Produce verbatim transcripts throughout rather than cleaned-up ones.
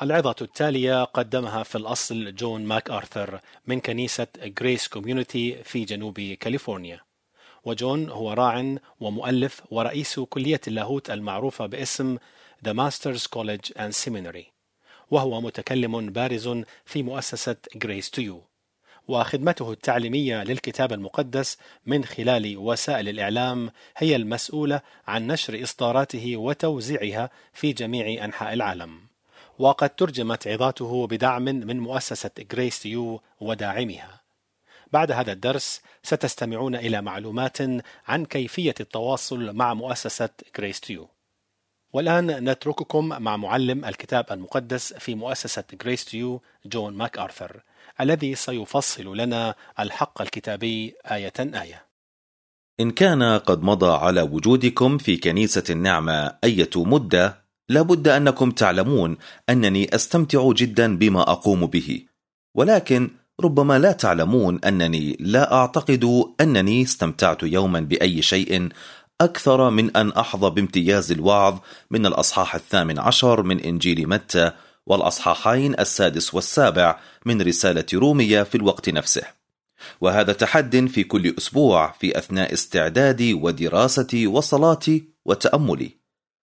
العظة التالية قدمها في الأصل جون ماك آرثر من كنيسة غريس كوميونيتي في جنوب كاليفورنيا، وجون هو راع ومؤلف ورئيس كلية اللاهوت المعروفة باسم The Masters College and Seminary، وهو متكلم بارز في مؤسسة Grace to You، وخدمته التعليمية للكتاب المقدس من خلال وسائل الإعلام هي المسؤولة عن نشر إصداراته وتوزيعها في جميع أنحاء العالم، وقد ترجمت عظاته بدعم من مؤسسة Grace to You وداعمها. بعد هذا الدرس ستستمعون إلى معلومات عن كيفية التواصل مع مؤسسة Grace to You. والآن نترككم مع معلم الكتاب المقدس في مؤسسة Grace to You جون ماك آرثر، الذي سيفصل لنا الحق الكتابي آية آية. إن كان قد مضى على وجودكم في كنيسة النعمة أية مدة، لابد أنكم تعلمون أنني أستمتع جدا بما أقوم به، ولكن ربما لا تعلمون أنني لا أعتقد أنني استمتعت يوما بأي شيء أكثر من أن أحظى بامتياز الوعظ من الأصحاح الثامن عشر من إنجيل متى والأصحاحين السادس والسابع من رسالة رومية في الوقت نفسه، وهذا تحد في كل أسبوع في أثناء استعدادي ودراستي وصلاتي وتأملي.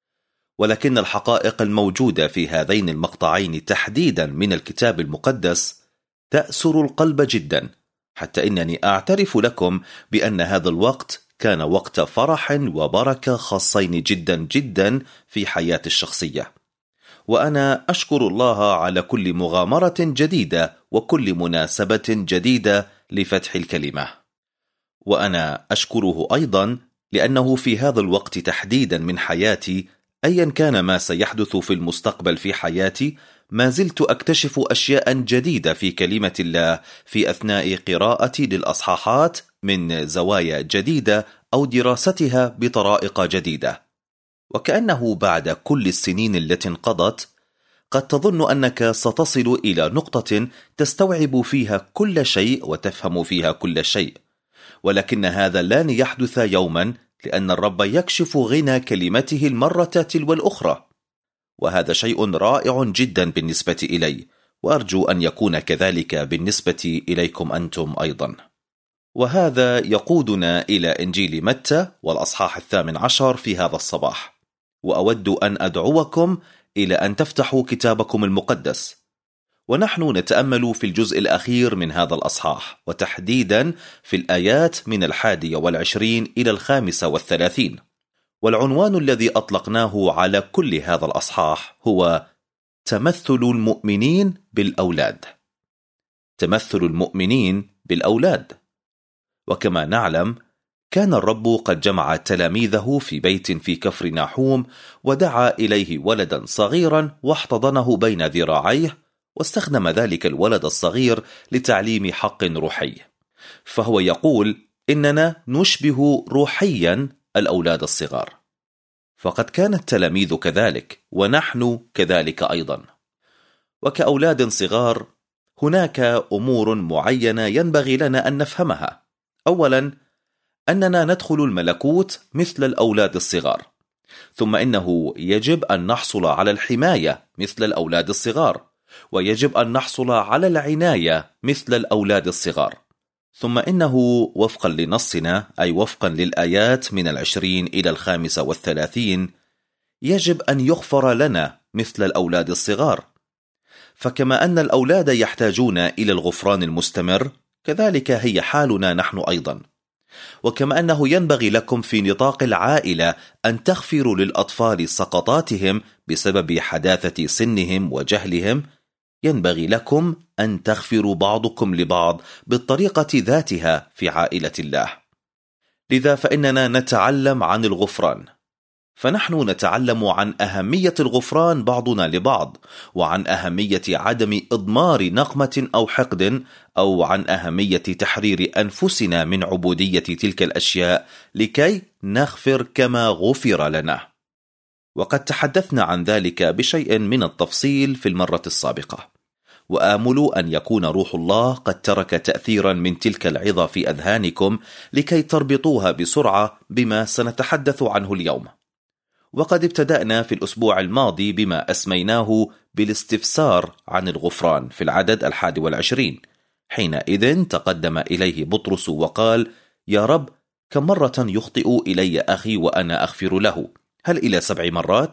ولكن الحقائق الموجودة في هذين المقطعين تحديدا من الكتاب المقدس تأسر القلب جدا، حتى إنني أعترف لكم بأن هذا الوقت كان وقت فرح وبركة خاصين جدا جدا في حياتي الشخصية، وأنا أشكر الله على كل مغامرة جديدة وكل مناسبة جديدة لفتح الكلمة. وأنا أشكره أيضا لأنه في هذا الوقت تحديدا من حياتي، أيا كان ما سيحدث في المستقبل في حياتي، ما زلت أكتشف أشياء جديدة في كلمة الله في أثناء قراءتي للأصحاحات من زوايا جديدة أو دراستها بطرائق جديدة. وكأنه بعد كل السنين التي انقضت قد تظن أنك ستصل إلى نقطة تستوعب فيها كل شيء وتفهم فيها كل شيء، ولكن هذا لن يحدث يوما، لأن الرب يكشف غنى كلمته المرة تلو الأخرى، وهذا شيء رائع جدا بالنسبة إلي، وأرجو أن يكون كذلك بالنسبة إليكم أنتم أيضا. وهذا يقودنا إلى إنجيل متى والأصحاح الثامن عشر في هذا الصباح، وأود أن أدعوكم إلى أن تفتحوا كتابكم المقدس، ونحن نتأمل في الجزء الأخير من هذا الأصحاح، وتحديدا في الآيات من الحادية والعشرين إلى الخامسة والثلاثين. والعنوان الذي أطلقناه على كل هذا الأصحاح هو تمثل المؤمنين بالأولاد. تمثل المؤمنين بالأولاد. وكما نعلم كان الرب قد جمع تلاميذه في بيت في كفر ناحوم، ودعا إليه ولدا صغيرا واحتضنه بين ذراعيه، واستخدم ذلك الولد الصغير لتعليم حق روحي. فهو يقول إننا نشبه روحيا الأولاد الصغار، فقد كان التلاميذ كذلك ونحن كذلك أيضا. وكأولاد صغار هناك أمور معينة ينبغي لنا أن نفهمها. أولا، أننا ندخل الملكوت مثل الأولاد الصغار، ثم إنه يجب أن نحصل على الحماية مثل الأولاد الصغار، ويجب أن نحصل على العناية مثل الأولاد الصغار، ثم إنه وفقا لنصنا أي وفقا للآيات من العشرين إلى الخامسة والثلاثين يجب أن يغفر لنا مثل الأولاد الصغار. فكما أن الأولاد يحتاجون إلى الغفران المستمر، كذلك هي حالنا نحن أيضا. وكما أنه ينبغي لكم في نطاق العائلة أن تغفروا للأطفال سقطاتهم بسبب حداثة سنهم وجهلهم، ينبغي لكم أن تغفروا بعضكم لبعض بالطريقة ذاتها في عائلة الله. لذا فإننا نتعلم عن الغفران، فنحن نتعلم عن أهمية الغفران بعضنا لبعض، وعن أهمية عدم إضمار نقمة أو حقد، أو عن أهمية تحرير أنفسنا من عبودية تلك الأشياء لكي نغفر كما غفر لنا. وقد تحدثنا عن ذلك بشيء من التفصيل في المرة السابقة، وآمل أن يكون روح الله قد ترك تأثيرا من تلك العظة في أذهانكم لكي تربطوها بسرعة بما سنتحدث عنه اليوم. وقد ابتدأنا في الأسبوع الماضي بما أسميناه بالاستفسار عن الغفران في العدد الحادي والعشرين. حينئذ تقدم إليه بطرس وقال: يا رب، كم مرة يخطئ إلي أخي وأنا أغفر له؟ هل إلى سبع مرات؟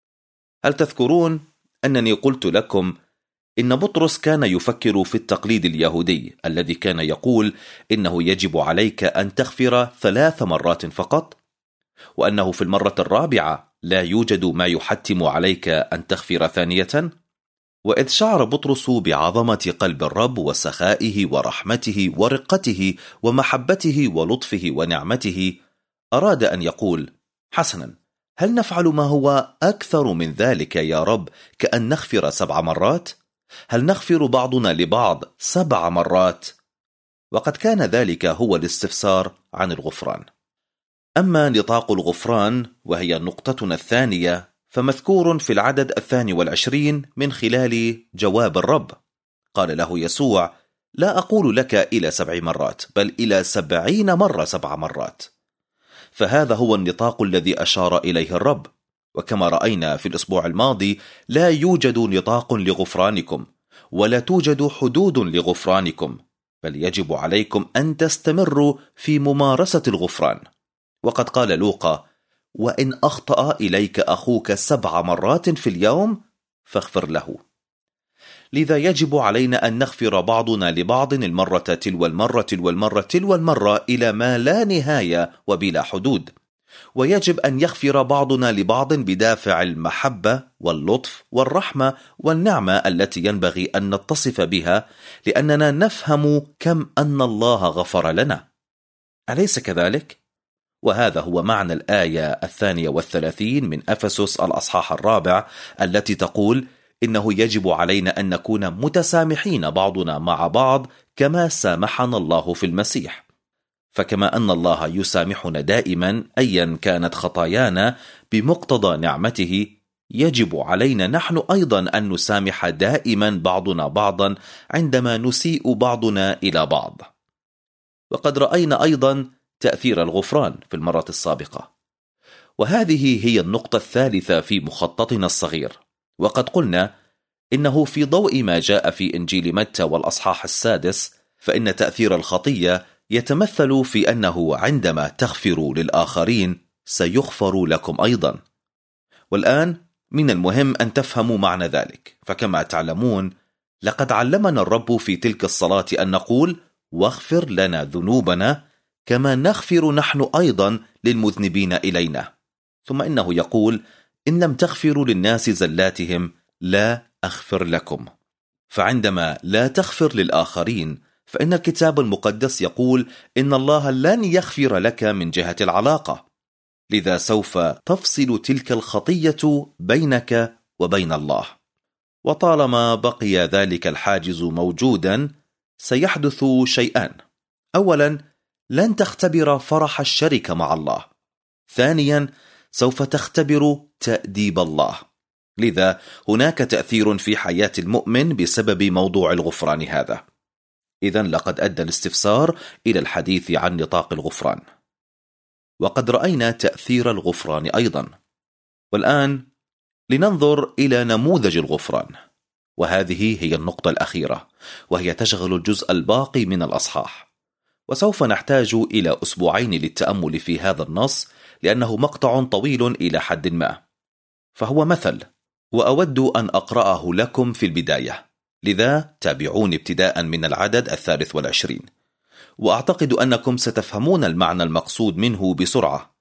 هل تذكرون أنني قلت لكم إن بطرس كان يفكر في التقليد اليهودي الذي كان يقول إنه يجب عليك أن تغفر ثلاث مرات فقط، وأنه في المرة الرابعة لا يوجد ما يحتم عليك أن تغفر ثانية؟ وإذ شعر بطرس بعظمة قلب الرب وسخائه ورحمته ورقته ومحبته ولطفه ونعمته، أراد أن يقول: حسنا، هل نفعل ما هو أكثر من ذلك يا رب، كأن نغفر سبع مرات؟ هل نغفر بعضنا لبعض سبع مرات؟ وقد كان ذلك هو الاستفسار عن الغفران. أما نطاق الغفران، وهي نقطتنا الثانية، فمذكور في العدد الثاني والعشرين من خلال جواب الرب. قال له يسوع: لا أقول لك إلى سبع مرات، بل إلى سبعين مرة سبع مرات. فهذا هو النطاق الذي أشار إليه الرب. وكما رأينا في الأسبوع الماضي، لا يوجد نطاق لغفرانكم، ولا توجد حدود لغفرانكم، بل يجب عليكم أن تستمروا في ممارسة الغفران. وقد قال لوقا: وإن أخطأ إليك أخوك سبع مرات في اليوم فاغفر له. لذا يجب علينا أن نغفر بعضنا لبعض المرة تلو المرة تلو المرة تلو المرة إلى ما لا نهاية وبلا حدود. ويجب أن يغفر بعضنا لبعض بدافع المحبة واللطف والرحمة والنعمة التي ينبغي أن نتصف بها، لأننا نفهم كم أن الله غفر لنا. أليس كذلك؟ وهذا هو معنى الآية الثانية والثلاثين من أفسس الأصحاح الرابع، التي تقول: إنه يجب علينا أن نكون متسامحين بعضنا مع بعض كما سامحنا الله في المسيح. فكما أن الله يسامحنا دائما أيا كانت خطايانا بمقتضى نعمته، يجب علينا نحن أيضا أن نسامح دائما بعضنا بعضا عندما نسيء بعضنا إلى بعض. وقد رأينا أيضا تأثير الغفران في المرة السابقة، وهذه هي النقطة الثالثة في مخططنا الصغير. وقد قلنا إنه في ضوء ما جاء في إنجيل متى والأصحاح السادس، فإن تأثير الخطية يتمثل في أنه عندما تغفروا للآخرين سيغفر لكم أيضا. والآن من المهم أن تفهموا معنى ذلك، فكما تعلمون لقد علمنا الرب في تلك الصلاة أن نقول: واغفر لنا ذنوبنا كما نغفر نحن أيضا للمذنبين إلينا. ثم إنه يقول: إن لم تغفروا للناس زلاتهم لا أغفر لكم. فعندما لا تغفر للآخرين، فإن الكتاب المقدس يقول إن الله لن يغفر لك من جهة العلاقة، لذا سوف تفصل تلك الخطية بينك وبين الله. وطالما بقي ذلك الحاجز موجودا سيحدث شيئان: أولا، لن تختبر فرح الشركة مع الله. ثانيا، سوف تختبر تأديب الله. لذا هناك تأثير في حياة المؤمن بسبب موضوع الغفران هذا. إذن لقد أدى الاستفسار إلى الحديث عن نطاق الغفران، وقد رأينا تأثير الغفران أيضا. والآن لننظر إلى نموذج الغفران، وهذه هي النقطة الأخيرة، وهي تشغل الجزء الباقي من الأصحاح. وسوف نحتاج إلى أسبوعين للتأمل في هذا النص، لأنه مقطع طويل إلى حد ما، فهو مثل، وأود أن أقرأه لكم في البداية. لذا تابعون ابتداء من العدد الثالث والعشرين، وأعتقد أنكم ستفهمون المعنى المقصود منه بسرعة.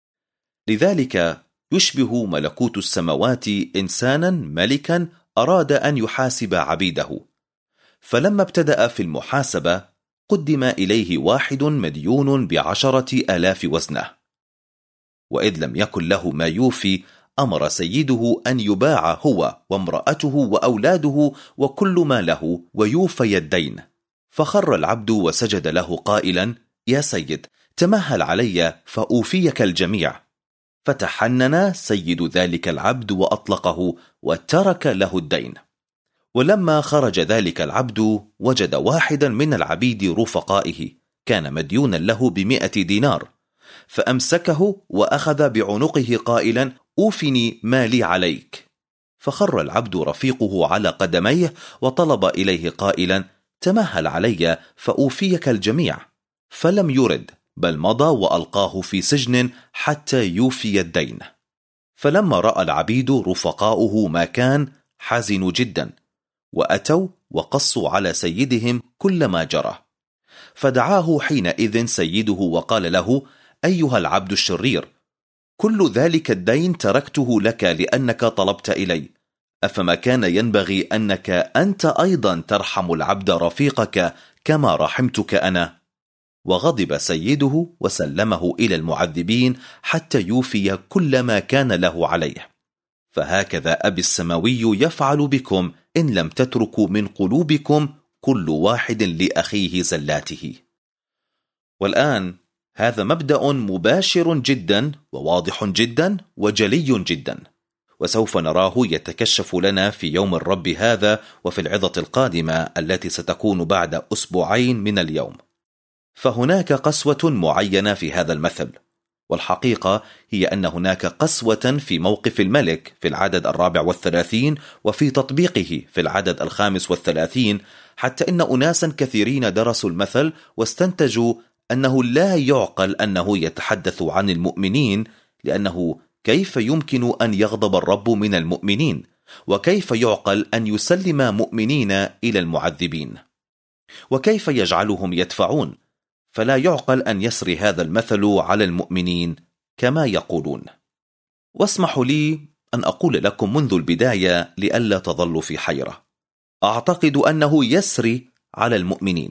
لذلك يشبه ملكوت السماوات إنسانا ملكا أراد أن يحاسب عبيده، فلما ابتدأ في المحاسبة قدم إليه واحد مديون بعشرة آلاف وزنه، وإذ لم يكن له ما يوفي أمر سيده أن يباع هو وامرأته وأولاده وكل ما له ويوفي الدين. فخر العبد وسجد له قائلا: يا سيد، تمهل علي فأوفيك الجميع. فتحنن سيد ذلك العبد وأطلقه وترك له الدين. ولما خرج ذلك العبد وجد واحدا من العبيد رفقائه كان مديونا له بمئة دينار، فأمسكه وأخذ بعنقه قائلا: أوفني ما لي عليك. فخر العبد رفيقه على قدميه وطلب إليه قائلا: تمهل علي فأوفيك الجميع. فلم يرد، بل مضى وألقاه في سجن حتى يوفي الدين. فلما رأى العبيد رفقاؤه ما كان، حزنوا جدا، وأتوا وقصوا على سيدهم كل ما جرى. فدعاه حينئذ سيده وقال له: أيها العبد الشرير، كل ذلك الدين تركته لك لأنك طلبت إلي، أفما كان ينبغي أنك أنت أيضا ترحم العبد رفيقك كما رحمتك أنا؟ وغضب سيده وسلمه إلى المعذبين حتى يوفي كل ما كان له عليه. فهكذا أبي السماوي يفعل بكم إن لم تتركوا من قلوبكم كل واحد لأخيه زلاته. والآن هذا مبدأ مباشر جدا وواضح جدا وجلي جدا، وسوف نراه يتكشف لنا في يوم الرب هذا وفي العظة القادمة التي ستكون بعد أسبوعين من اليوم. فهناك قسوة معينة في هذا المثل، والحقيقة هي أن هناك قسوة في موقف الملك في العدد الرابع والثلاثين وفي تطبيقه في العدد الخامس والثلاثين، حتى إن أناسا كثيرين درسوا المثل واستنتجوا أنه لا يعقل أنه يتحدث عن المؤمنين، لأنه كيف يمكن أن يغضب الرب من المؤمنين؟ وكيف يعقل أن يسلم مؤمنين إلى المعذبين؟ وكيف يجعلهم يدفعون؟ فلا يعقل أن يسري هذا المثل على المؤمنين كما يقولون. واسمحوا لي أن أقول لكم منذ البداية لئلا تظلوا في حيرة، أعتقد أنه يسري على المؤمنين.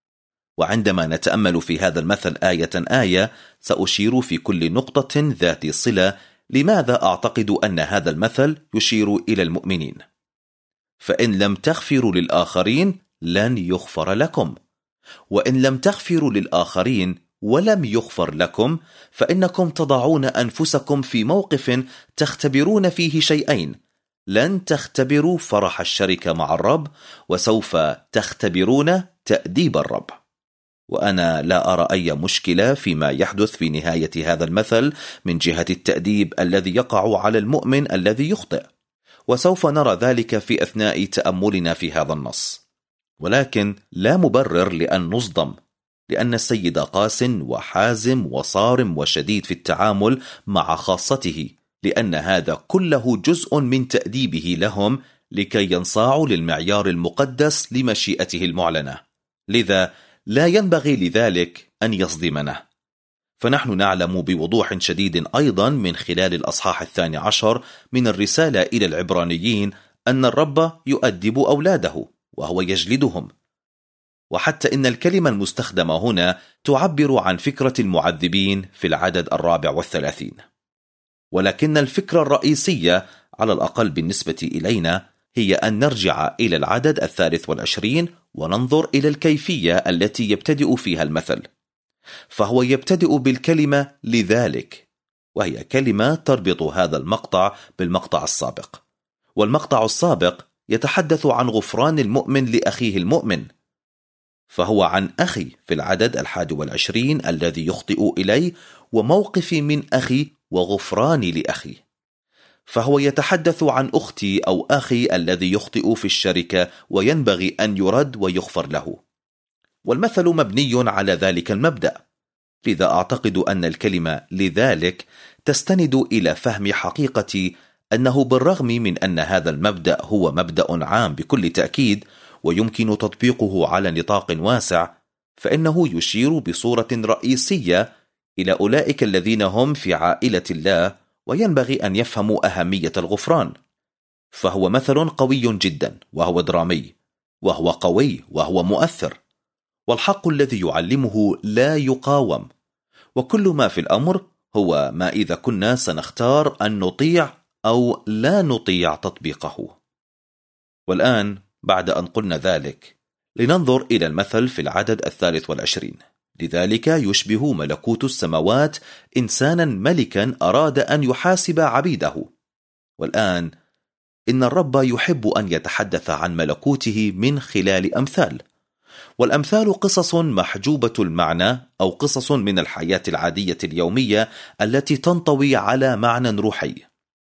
وعندما نتأمل في هذا المثل آية آية سأشير في كل نقطة ذات صلة لماذا أعتقد أن هذا المثل يشير إلى المؤمنين. فإن لم تغفروا للآخرين لن يغفر لكم، وإن لم تغفروا للآخرين ولم يغفر لكم فإنكم تضعون أنفسكم في موقف تختبرون فيه شيئين: لن تختبروا فرح الشركة مع الرب، وسوف تختبرون تأديب الرب. وأنا لا أرى أي مشكلة فيما يحدث في نهاية هذا المثل من جهة التأديب الذي يقع على المؤمن الذي يخطئ، وسوف نرى ذلك في أثناء تأملنا في هذا النص. ولكن لا مبرر لأن نصدم، لأن السيد قاس وحازم وصارم وشديد في التعامل مع خاصته، لأن هذا كله جزء من تأديبه لهم لكي ينصاعوا للمعيار المقدس لمشيئته المعلنة. لذا لا ينبغي لذلك أن يصدمنا. فنحن نعلم بوضوح شديد أيضا من خلال الأصحاح الثاني عشر من الرسالة إلى العبرانيين أن الرب يؤدب أولاده وهو يجلدهم. وحتى إن الكلمة المستخدمة هنا تعبر عن فكرة المعذبين في العدد الرابع والثلاثين. ولكن الفكرة الرئيسية على الأقل بالنسبة إلينا هي أن نرجع إلى العدد الثالث والعشرين وننظر إلى الكيفية التي يبتدئ فيها المثل. فهو يبتدئ بالكلمة لذلك، وهي كلمة تربط هذا المقطع بالمقطع السابق. والمقطع السابق يتحدث عن غفران المؤمن لأخيه المؤمن، فهو عن أخي في العدد الحادي والعشرين الذي يخطئ إلي، وموقفي من أخي وغفراني لأخي. فهو يتحدث عن أختي أو أخي الذي يخطئ في الشركة وينبغي أن يرد ويغفر له. والمثل مبني على ذلك المبدأ. لذا أعتقد أن الكلمة لذلك تستند إلى فهم حقيقة أنه بالرغم من أن هذا المبدأ هو مبدأ عام بكل تأكيد ويمكن تطبيقه على نطاق واسع، فإنه يشير بصورة رئيسية إلى أولئك الذين هم في عائلة الله وينبغي أن يفهموا أهمية الغفران. فهو مثل قوي جدا، وهو درامي، وهو قوي، وهو مؤثر، والحق الذي يعلمه لا يقاوم. وكل ما في الأمر هو ما إذا كنا سنختار أن نطيع أو لا نطيع تطبيقه. والآن بعد أن قلنا ذلك لننظر إلى المثل في العدد الثالث والعشرين. لذلك يشبه ملكوت السماوات إنسانا ملكا أراد أن يحاسب عبيده. والآن إن الرب يحب أن يتحدث عن ملكوته من خلال أمثال، والأمثال قصص محجوبة المعنى أو قصص من الحياة العادية اليومية التي تنطوي على معنى روحي.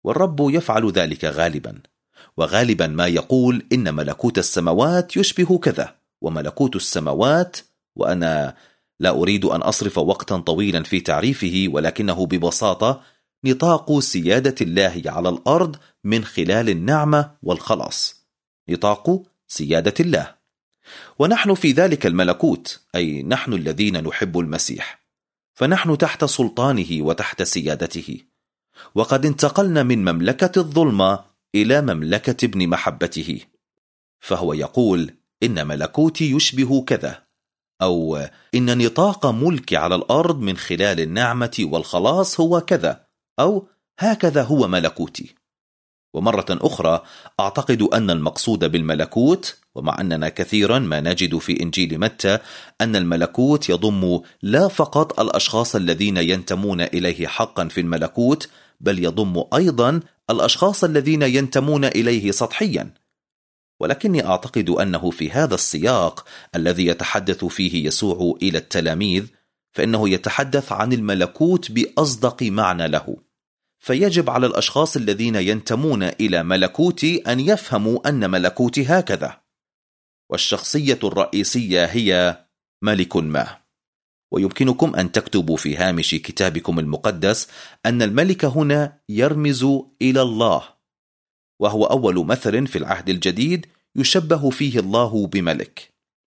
والرب يفعل ذلك غالبا، وغالبا ما يقول إن ملكوت السماوات يشبه كذا، وملكوت السماوات، وأنا لا أريد أن أصرف وقتا طويلا في تعريفه، ولكنه ببساطة نطاق سيادة الله على الأرض من خلال النعمة والخلاص، نطاق سيادة الله. ونحن في ذلك الملكوت، أي نحن الذين نحب المسيح، فنحن تحت سلطانه وتحت سيادته، وقد انتقلنا من مملكة الظلمة إلى مملكة ابن محبته. فهو يقول إن ملكوتي يشبه كذا، أو إن نطاق ملكي على الأرض من خلال النعمة والخلاص هو كذا، أو هكذا هو ملكوتي. ومرة أخرى أعتقد أن المقصود بالملكوت، ومع أننا كثيرا ما نجد في إنجيل متى أن الملكوت يضم لا فقط الأشخاص الذين ينتمون إليه حقا في الملكوت، بل يضم أيضا الأشخاص الذين ينتمون إليه سطحيا. ولكني أعتقد أنه في هذا السياق الذي يتحدث فيه يسوع إلى التلاميذ، فإنه يتحدث عن الملكوت بأصدق معنى له، فيجب على الأشخاص الذين ينتمون إلى ملكوتي أن يفهموا أن ملكوتي هكذا. والشخصية الرئيسية هي ملك ما. ويمكنكم أن تكتبوا في هامش كتابكم المقدس أن الملك هنا يرمز إلى الله، وهو أول مثل في العهد الجديد يشبه فيه الله بملك.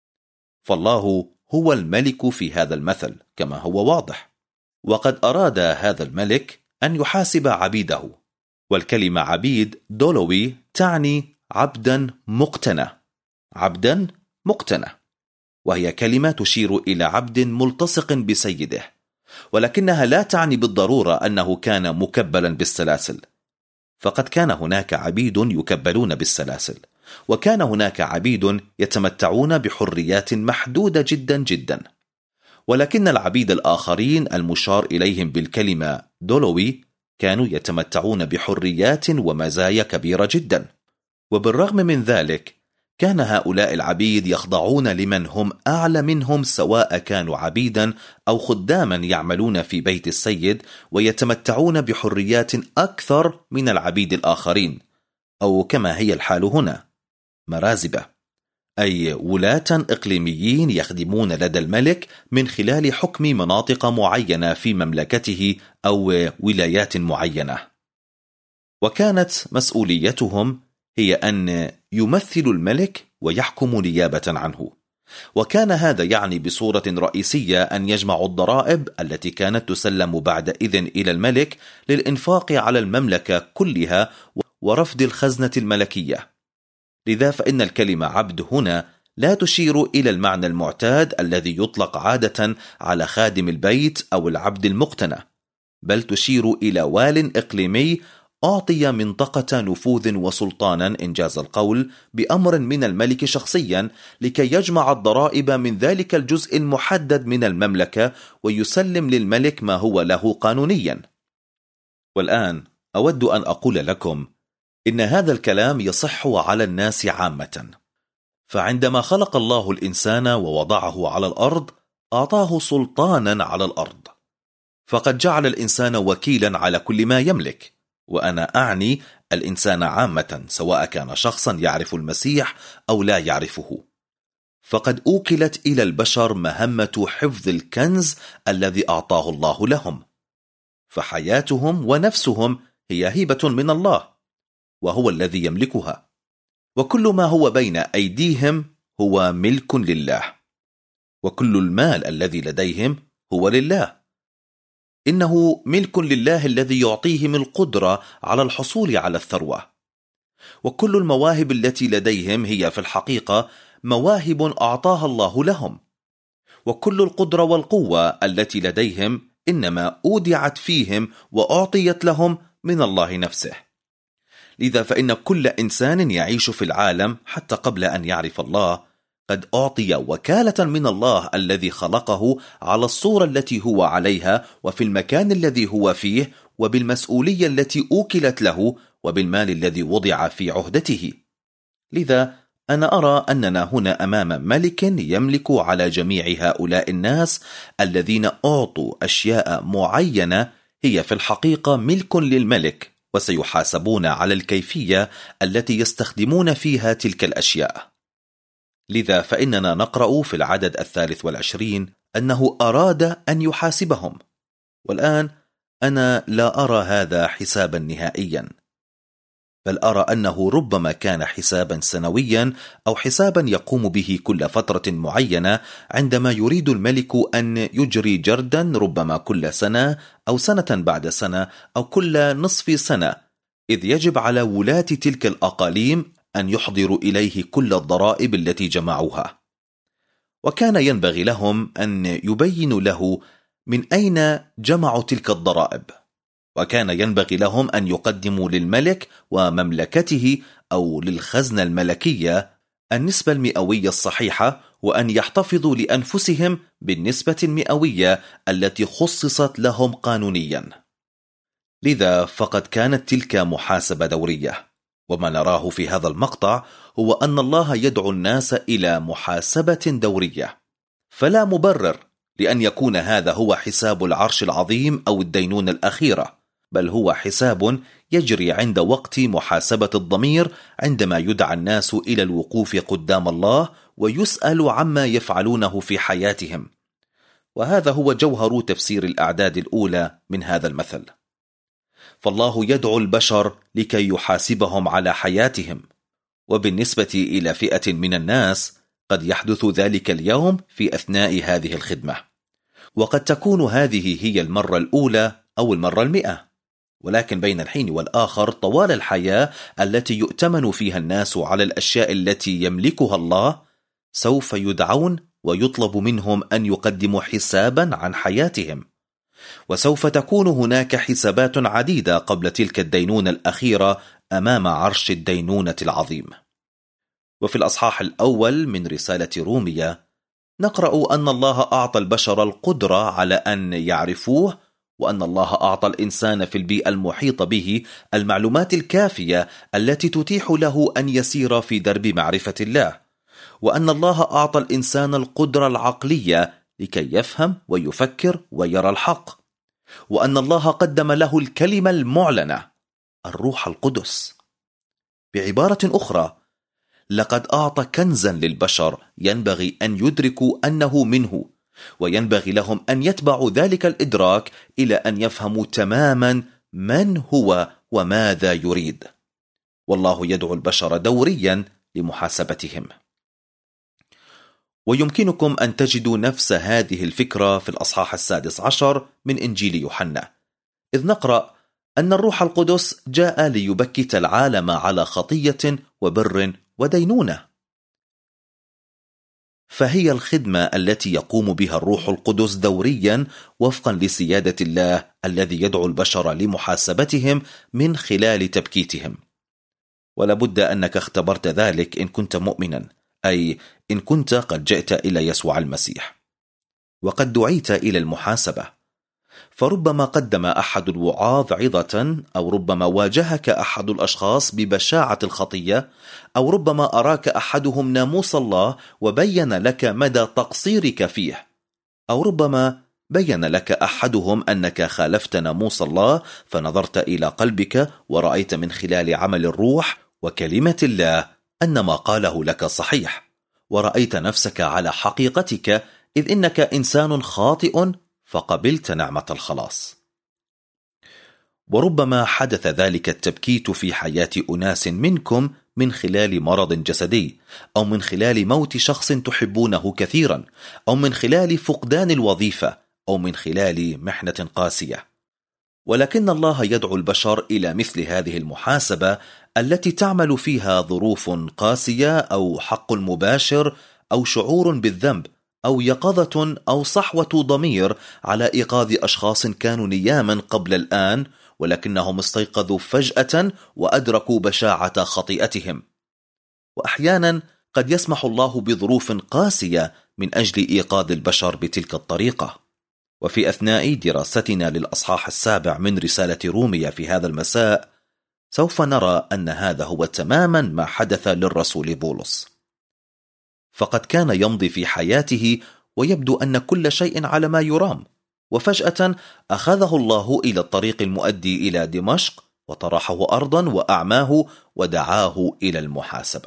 فالله هو الملك في هذا المثل كما هو واضح، وقد أراد هذا الملك أن يحاسب عبيده. والكلمة عبيد دولوي تعني عبدا مقتنى، عبدا مقتنى، وهي كلمة تشير إلى عبد ملتصق بسيده، ولكنها لا تعني بالضرورة أنه كان مكبلا بالسلاسل، فقد كان هناك عبيد يكبلون بالسلاسل، وكان هناك عبيد يتمتعون بحريات محدودة جدا جدا. ولكن العبيد الآخرين المشار إليهم بالكلمة دولوي كانوا يتمتعون بحريات ومزايا كبيرة جدا. وبالرغم من ذلك كان هؤلاء العبيد يخضعون لمن هم أعلى منهم، سواء كانوا عبيدا أو خداما يعملون في بيت السيد، ويتمتعون بحريات أكثر من العبيد الآخرين، أو كما هي الحال هنا مرازبة، أي ولاة إقليميين يخدمون لدى الملك من خلال حكم مناطق معينة في مملكته أو ولايات معينة. وكانت مسؤوليتهم هي أن يمثلوا الملك ويحكموا نيابة عنه. وكان هذا يعني بصورة رئيسية أن يجمعوا الضرائب التي كانت تسلم بعد إذن إلى الملك للإنفاق على المملكة كلها ورفض الخزنة الملكية. لذا فإن الكلمة عبد هنا لا تشير إلى المعنى المعتاد الذي يطلق عادة على خادم البيت أو العبد المقتنى، بل تشير إلى وال إقليمي أعطي منطقة نفوذ وسلطانا إنجاز القول بأمر من الملك شخصيا، لكي يجمع الضرائب من ذلك الجزء المحدد من المملكة ويسلم للملك ما هو له قانونيا. والآن أود أن أقول لكم إن هذا الكلام يصح على الناس عامة. فعندما خلق الله الإنسان ووضعه على الأرض أعطاه سلطانا على الأرض، فقد جعل الإنسان وكيلا على كل ما يملك، وأنا أعني الإنسان عامة، سواء كان شخصا يعرف المسيح أو لا يعرفه. فقد أوكلت إلى البشر مهمة حفظ الكنز الذي أعطاه الله لهم، فحياتهم ونفسهم هي هبة من الله، وهو الذي يملكها، وكل ما هو بين أيديهم هو ملك لله، وكل المال الذي لديهم هو لله. إنه ملك لله الذي يعطيهم القدرة على الحصول على الثروة. وكل المواهب التي لديهم هي في الحقيقة مواهب أعطاها الله لهم، وكل القدرة والقوة التي لديهم إنما أودعت فيهم وأعطيت لهم من الله نفسه. لذا فإن كل إنسان يعيش في العالم حتى قبل أن يعرف الله قد أعطي وكالة من الله الذي خلقه على الصورة التي هو عليها، وفي المكان الذي هو فيه، وبالمسؤولية التي أوكلت له، وبالمال الذي وضع في عهدته. لذا أنا أرى أننا هنا أمام ملك يملك على جميع هؤلاء الناس الذين أعطوا أشياء معينة هي في الحقيقة ملك للملك، وسيحاسبون على الكيفية التي يستخدمون فيها تلك الأشياء. لذا فإننا نقرأ في العدد الثالث والعشرين أنه أراد أن يحاسبهم، والآن أنا لا أرى هذا حسابا نهائيا، بل أرى أنه ربما كان حسابا سنويا أو حسابا يقوم به كل فترة معينة عندما يريد الملك أن يجري جردا، ربما كل سنة أو سنة بعد سنة أو كل نصف سنة، إذ يجب على ولاة تلك الأقاليم أن يحضروا إليه كل الضرائب التي جمعوها، وكان ينبغي لهم أن يبينوا له من أين جمعوا تلك الضرائب، وكان ينبغي لهم أن يقدموا للملك ومملكته أو للخزنة الملكية النسبة المئوية الصحيحة، وأن يحتفظوا لأنفسهم بالنسبة المئوية التي خصصت لهم قانونيا. لذا فقد كانت تلك محاسبة دورية، وما نراه في هذا المقطع هو أن الله يدعو الناس إلى محاسبة دورية، فلا مبرر لأن يكون هذا هو حساب العرش العظيم أو الدينونة الأخيرة، بل هو حساب يجري عند وقت محاسبة الضمير، عندما يدعى الناس إلى الوقوف قدام الله ويسأل عما يفعلونه في حياتهم. وهذا هو جوهر تفسير الأعداد الأولى من هذا المثل. فالله يدعو البشر لكي يحاسبهم على حياتهم، وبالنسبة إلى فئة من الناس قد يحدث ذلك اليوم في أثناء هذه الخدمة، وقد تكون هذه هي المرة الأولى أو المرة المئة، ولكن بين الحين والآخر طوال الحياة التي يؤتمن فيها الناس على الأشياء التي يملكها الله سوف يدعون ويطلب منهم أن يقدموا حسابا عن حياتهم، وسوف تكون هناك حسابات عديدة قبل تلك الدينونة الأخيرة أمام عرش الدينونة العظيم. وفي الأصحاح الأول من رسالة رومية نقرأ أن الله أعطى البشر القدرة على أن يعرفوه، وأن الله أعطى الإنسان في البيئة المحيطة به المعلومات الكافية التي تتيح له أن يسير في درب معرفة الله، وأن الله أعطى الإنسان القدرة العقلية لكي يفهم ويفكر ويرى الحق، وأن الله قدم له الكلمة المعلنة الروح القدس. بعبارة أخرى، لقد أعطى كنزا للبشر ينبغي أن يدركوا أنه منه، وينبغي لهم أن يتبعوا ذلك الإدراك إلى أن يفهموا تماما من هو وماذا يريد. والله يدعو البشر دوريا لمحاسبتهم. ويمكنكم أن تجدوا نفس هذه الفكرة في الأصحاح السادس عشر من إنجيل يوحنا، إذ نقرأ أن الروح القدس جاء ليبكت العالم على خطية وبر ودينونة. فهي الخدمة التي يقوم بها الروح القدس دوريا وفقا لسيادة الله الذي يدعو البشر لمحاسبتهم من خلال تبكيتهم. ولابد أنك اختبرت ذلك إن كنت مؤمنا، أي إن كنت قد جئت إلى يسوع المسيح وقد دعيت إلى المحاسبة. فربما قدم أحد الوعاظ عظة، أو ربما واجهك أحد الأشخاص ببشاعة الخطية، أو ربما أراك أحدهم ناموس الله وبين لك مدى تقصيرك فيه، أو ربما بين لك أحدهم أنك خالفت ناموس الله، فنظرت إلى قلبك ورأيت من خلال عمل الروح وكلمة الله أن ما قاله لك صحيح، ورأيت نفسك على حقيقتك، إذ إنك إنسان خاطئ فقبلت نعمة الخلاص. وربما حدث ذلك التبكيت في حياة أناس منكم من خلال مرض جسدي، أو من خلال موت شخص تحبونه كثيرا، أو من خلال فقدان الوظيفة، أو من خلال محنة قاسية. ولكن الله يدعو البشر إلى مثل هذه المحاسبة التي تعمل فيها ظروف قاسية، أو حق مباشر، أو شعور بالذنب، أو يقظة أو صحوة ضمير على إيقاظ أشخاص كانوا نياما قبل الآن، ولكنهم استيقظوا فجأة وأدركوا بشاعة خطيئتهم. وأحيانا قد يسمح الله بظروف قاسية من أجل إيقاظ البشر بتلك الطريقة. وفي أثناء دراستنا للأصحاح السابع من رسالة رومية في هذا المساء سوف نرى أن هذا هو تماما ما حدث للرسول بولس. فقد كان يمضي في حياته ويبدو أن كل شيء على ما يرام، وفجأة أخذه الله إلى الطريق المؤدي إلى دمشق وطرحه أرضا وأعماه ودعاه إلى المحاسبة.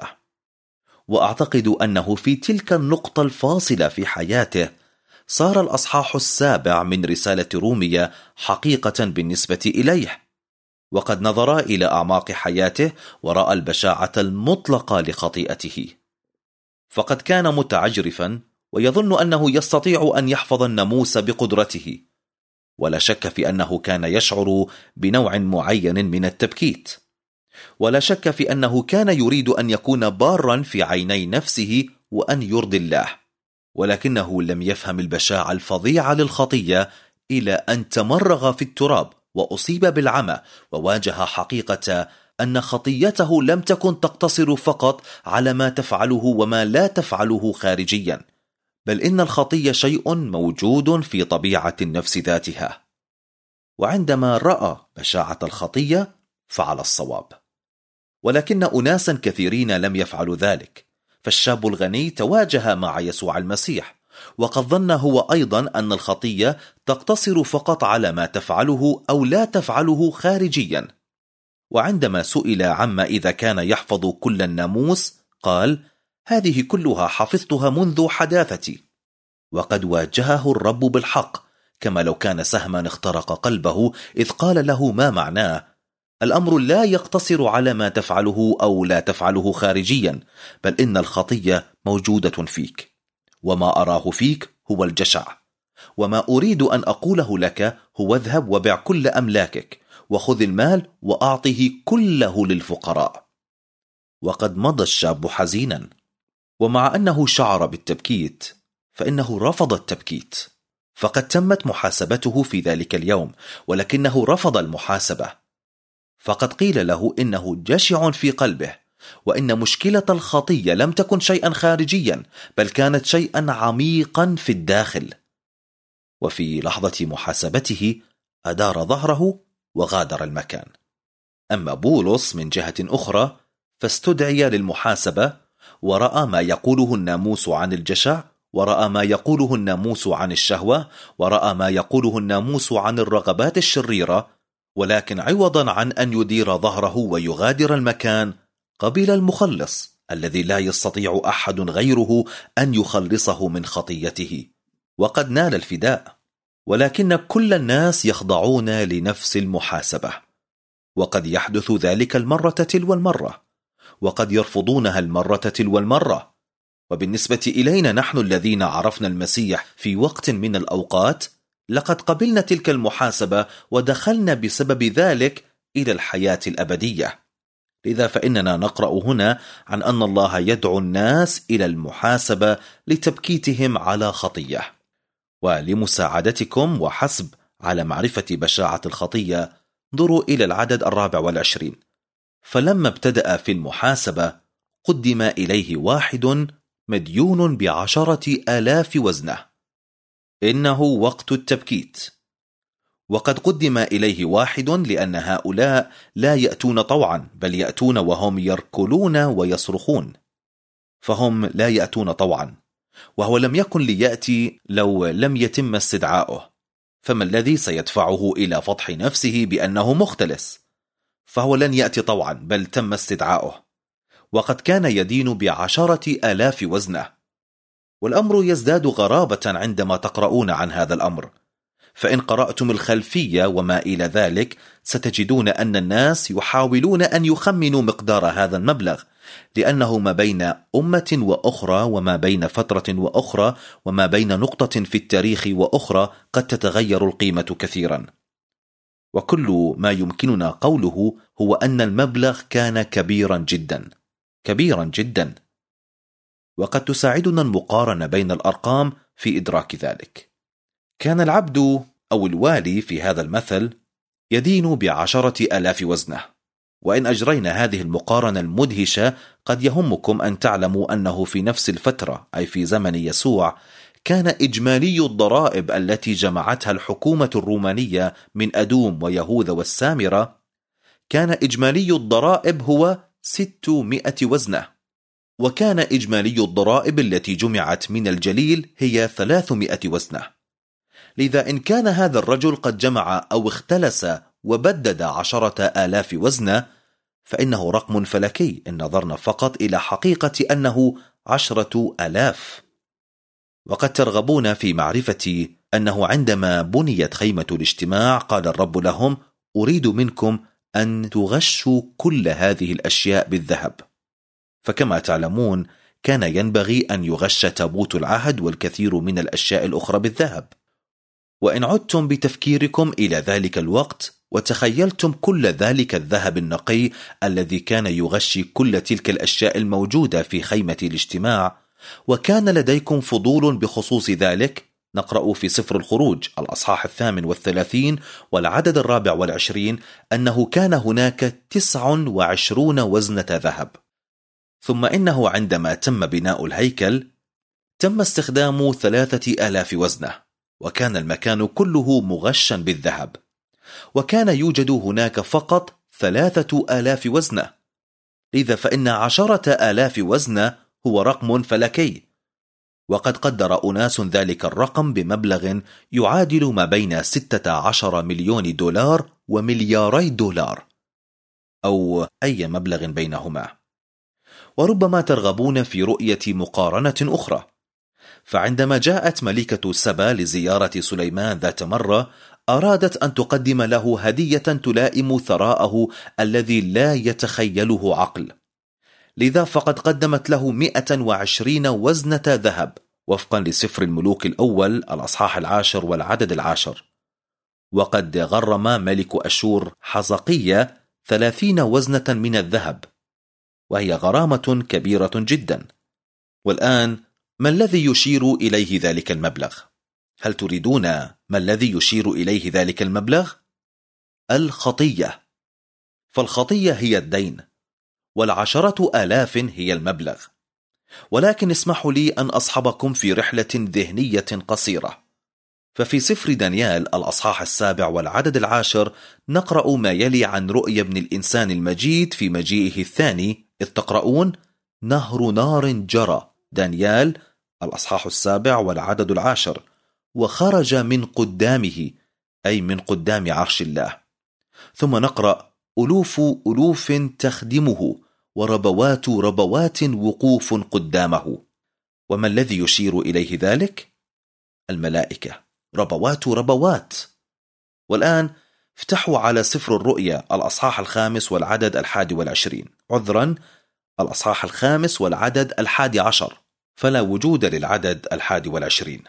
وأعتقد أنه في تلك النقطة الفاصلة في حياته صار الأصحاح السابع من رسالة رومية حقيقة بالنسبة إليه، وقد نظر إلى أعماق حياته ورأى البشاعة المطلقة لخطيئته. فقد كان متعجرفا ويظن أنه يستطيع أن يحفظ الناموس بقدرته، ولا شك في أنه كان يشعر بنوع معين من التبكيت، ولا شك في أنه كان يريد أن يكون بارا في عيني نفسه وأن يرضي الله، ولكنه لم يفهم البشاعة الفظيعة للخطية إلى أن تمرغ في التراب وأصيب بالعمى، وواجه حقيقة أن خطيته لم تكن تقتصر فقط على ما تفعله وما لا تفعله خارجيا، بل إن الخطية شيء موجود في طبيعة النفس ذاتها. وعندما رأى بشاعة الخطية فعل الصواب، ولكن أناسا كثيرين لم يفعلوا ذلك. فالشاب الغني تواجه مع يسوع المسيح، وقد ظن هو أيضا أن الخطية تقتصر فقط على ما تفعله أو لا تفعله خارجيا. وعندما سئل عما إذا كان يحفظ كل الناموس قال: هذه كلها حفظتها منذ حداثتي. وقد واجهه الرب بالحق، كما لو كان سهما اخترق قلبه، إذ قال له ما معناه: الأمر لا يقتصر على ما تفعله أو لا تفعله خارجيا، بل إن الخطية موجودة فيك، وما أراه فيك هو الجشع. وما أريد أن أقوله لك هو: اذهب وبع كل أملاكك وخذ المال وأعطه كله للفقراء. وقد مضى الشاب حزينا، ومع أنه شعر بالتبكيت فإنه رفض التبكيت، فقد تمت محاسبته في ذلك اليوم، ولكنه رفض المحاسبة. فقد قيل له إنه جشع في قلبه، وإن مشكلة الخطية لم تكن شيئا خارجيا، بل كانت شيئا عميقا في الداخل. وفي لحظة محاسبته أدار ظهره وغادر المكان. أما بولس من جهة أخرى فاستدعي للمحاسبة، ورأى ما يقوله الناموس عن الجشع، ورأى ما يقوله الناموس عن الشهوة، ورأى ما يقوله الناموس عن الرغبات الشريرة، ولكن عوضا عن أن يدير ظهره ويغادر المكان قبل المخلص الذي لا يستطيع أحد غيره أن يخلصه من خطيته، وقد نال الفداء. ولكن كل الناس يخضعون لنفس المحاسبة، وقد يحدث ذلك المرة تلو المرة، وقد يرفضونها المرة تلو المرة. وبالنسبة إلينا نحن الذين عرفنا المسيح في وقت من الأوقات، لقد قبلنا تلك المحاسبة ودخلنا بسبب ذلك إلى الحياة الأبدية. لذا فإننا نقرأ هنا عن أن الله يدعو الناس إلى المحاسبة لتبكيتهم على خطية. ولمساعدتكم وحسب على معرفة بشاعة الخطية انظروا إلى العدد الرابع والعشرين. فلما ابتدأ في المحاسبة قدم إليه واحد مديون بعشرة آلاف وزنه. إنه وقت التبكيت. وقد قدم إليه واحد لأن هؤلاء لا يأتون طوعا، بل يأتون وهم يركلون ويصرخون، فهم لا يأتون طوعا، وهو لم يكن ليأتي لو لم يتم استدعاؤه. فما الذي سيدفعه إلى فضح نفسه بأنه مختلس؟ فهو لن يأتي طوعا، بل تم استدعاؤه، وقد كان يدين بعشرة آلاف وزنه. والأمر يزداد غرابة عندما تقرؤون عن هذا الأمر، فإن قرأتم الخلفية وما إلى ذلك ستجدون أن الناس يحاولون أن يخمنوا مقدار هذا المبلغ، لأنه ما بين أمة وأخرى وما بين فترة وأخرى وما بين نقطة في التاريخ وأخرى قد تتغير القيمة كثيرا. وكل ما يمكننا قوله هو أن المبلغ كان كبيرا جدا كبيرا جدا، وقد تساعدنا المقارنة بين الأرقام في إدراك ذلك. كان العبد أو الوالي في هذا المثل يدين بعشرة آلاف وزنه. وإن أجرينا هذه المقارنة المدهشة قد يهمكم أن تعلموا أنه في نفس الفترة، أي في زمن يسوع، كان إجمالي الضرائب التي جمعتها الحكومة الرومانية من أدوم ويهوذا والسامرة، كان إجمالي الضرائب هو ستمائة وزنة، وكان إجمالي الضرائب التي جمعت من الجليل هي ثلاثمائة وزنة. لذا إن كان هذا الرجل قد جمع أو اختلس وبدد عشرة آلاف وزنة، فإنه رقم فلكي إن نظرنا فقط إلى حقيقة أنه عشرة آلاف. وقد ترغبون في معرفة أنه عندما بنيت خيمة الاجتماع قال الرب لهم: أريد منكم أن تغشوا كل هذه الأشياء بالذهب. فكما تعلمون كان ينبغي أن يغش تابوت العهد والكثير من الأشياء الأخرى بالذهب. وإن عدتم بتفكيركم إلى ذلك الوقت وتخيلتم كل ذلك الذهب النقي الذي كان يغشي كل تلك الأشياء الموجودة في خيمة الاجتماع، وكان لديكم فضول بخصوص ذلك، نقرأ في سفر الخروج الأصحاح الثامن والثلاثين والعدد الرابع والعشرين أنه كان هناك تسع وعشرون وزنة ذهب. ثم إنه عندما تم بناء الهيكل تم استخدام ثلاثة آلاف وزنة، وكان المكان كله مغشا بالذهب، وكان يوجد هناك فقط ثلاثة آلاف وزنة. لذا فإن عشرة آلاف وزنة هو رقم فلكي، وقد قدر أناس ذلك الرقم بمبلغ يعادل ما بين ستة عشر مليون دولار وملياري دولار، أو أي مبلغ بينهما. وربما ترغبون في رؤية مقارنة أخرى، فعندما جاءت ملكة سبا لزيارة سليمان ذات مرة أرادت أن تقدم له هدية تلائم ثراءه الذي لا يتخيله عقل، لذا فقد قدمت له مئة وعشرين وزنة ذهب وفقا لسفر الملوك الأول الأصحاح العاشر والعدد العاشر. وقد غرم ملك أشور حزقية ثلاثين وزنة من الذهب، وهي غرامة كبيرة جدا. والآن ما الذي يشير إليه ذلك المبلغ؟ هل تريدون ما الذي يشير إليه ذلك المبلغ؟ الخطية. فالخطية هي الدين، والعشرة آلاف هي المبلغ. ولكن اسمحوا لي أن أصحبكم في رحلة ذهنية قصيرة. ففي سفر دانيال الأصحاح السابع والعدد العاشر نقرأ ما يلي عن رؤيا ابن الإنسان المجيد في مجيئه الثاني، إذ تقرؤون: نهر نار جرى، دانيال الأصحاح السابع والعدد العاشر، وخرج من قدامه، أي من قدام عرش الله. ثم نقرأ: ألوف ألوف تخدمه، وربوات ربوات وقوف قدامه. وما الذي يشير إليه ذلك؟ الملائكة، ربوات ربوات. والآن افتحوا على سفر الرؤيا الأصحاح الخامس والعدد الحادي والعشرين، عذرا الأصحاح الخامس والعدد الحادي عشر، فلا وجود للعدد الحادي والعشرين.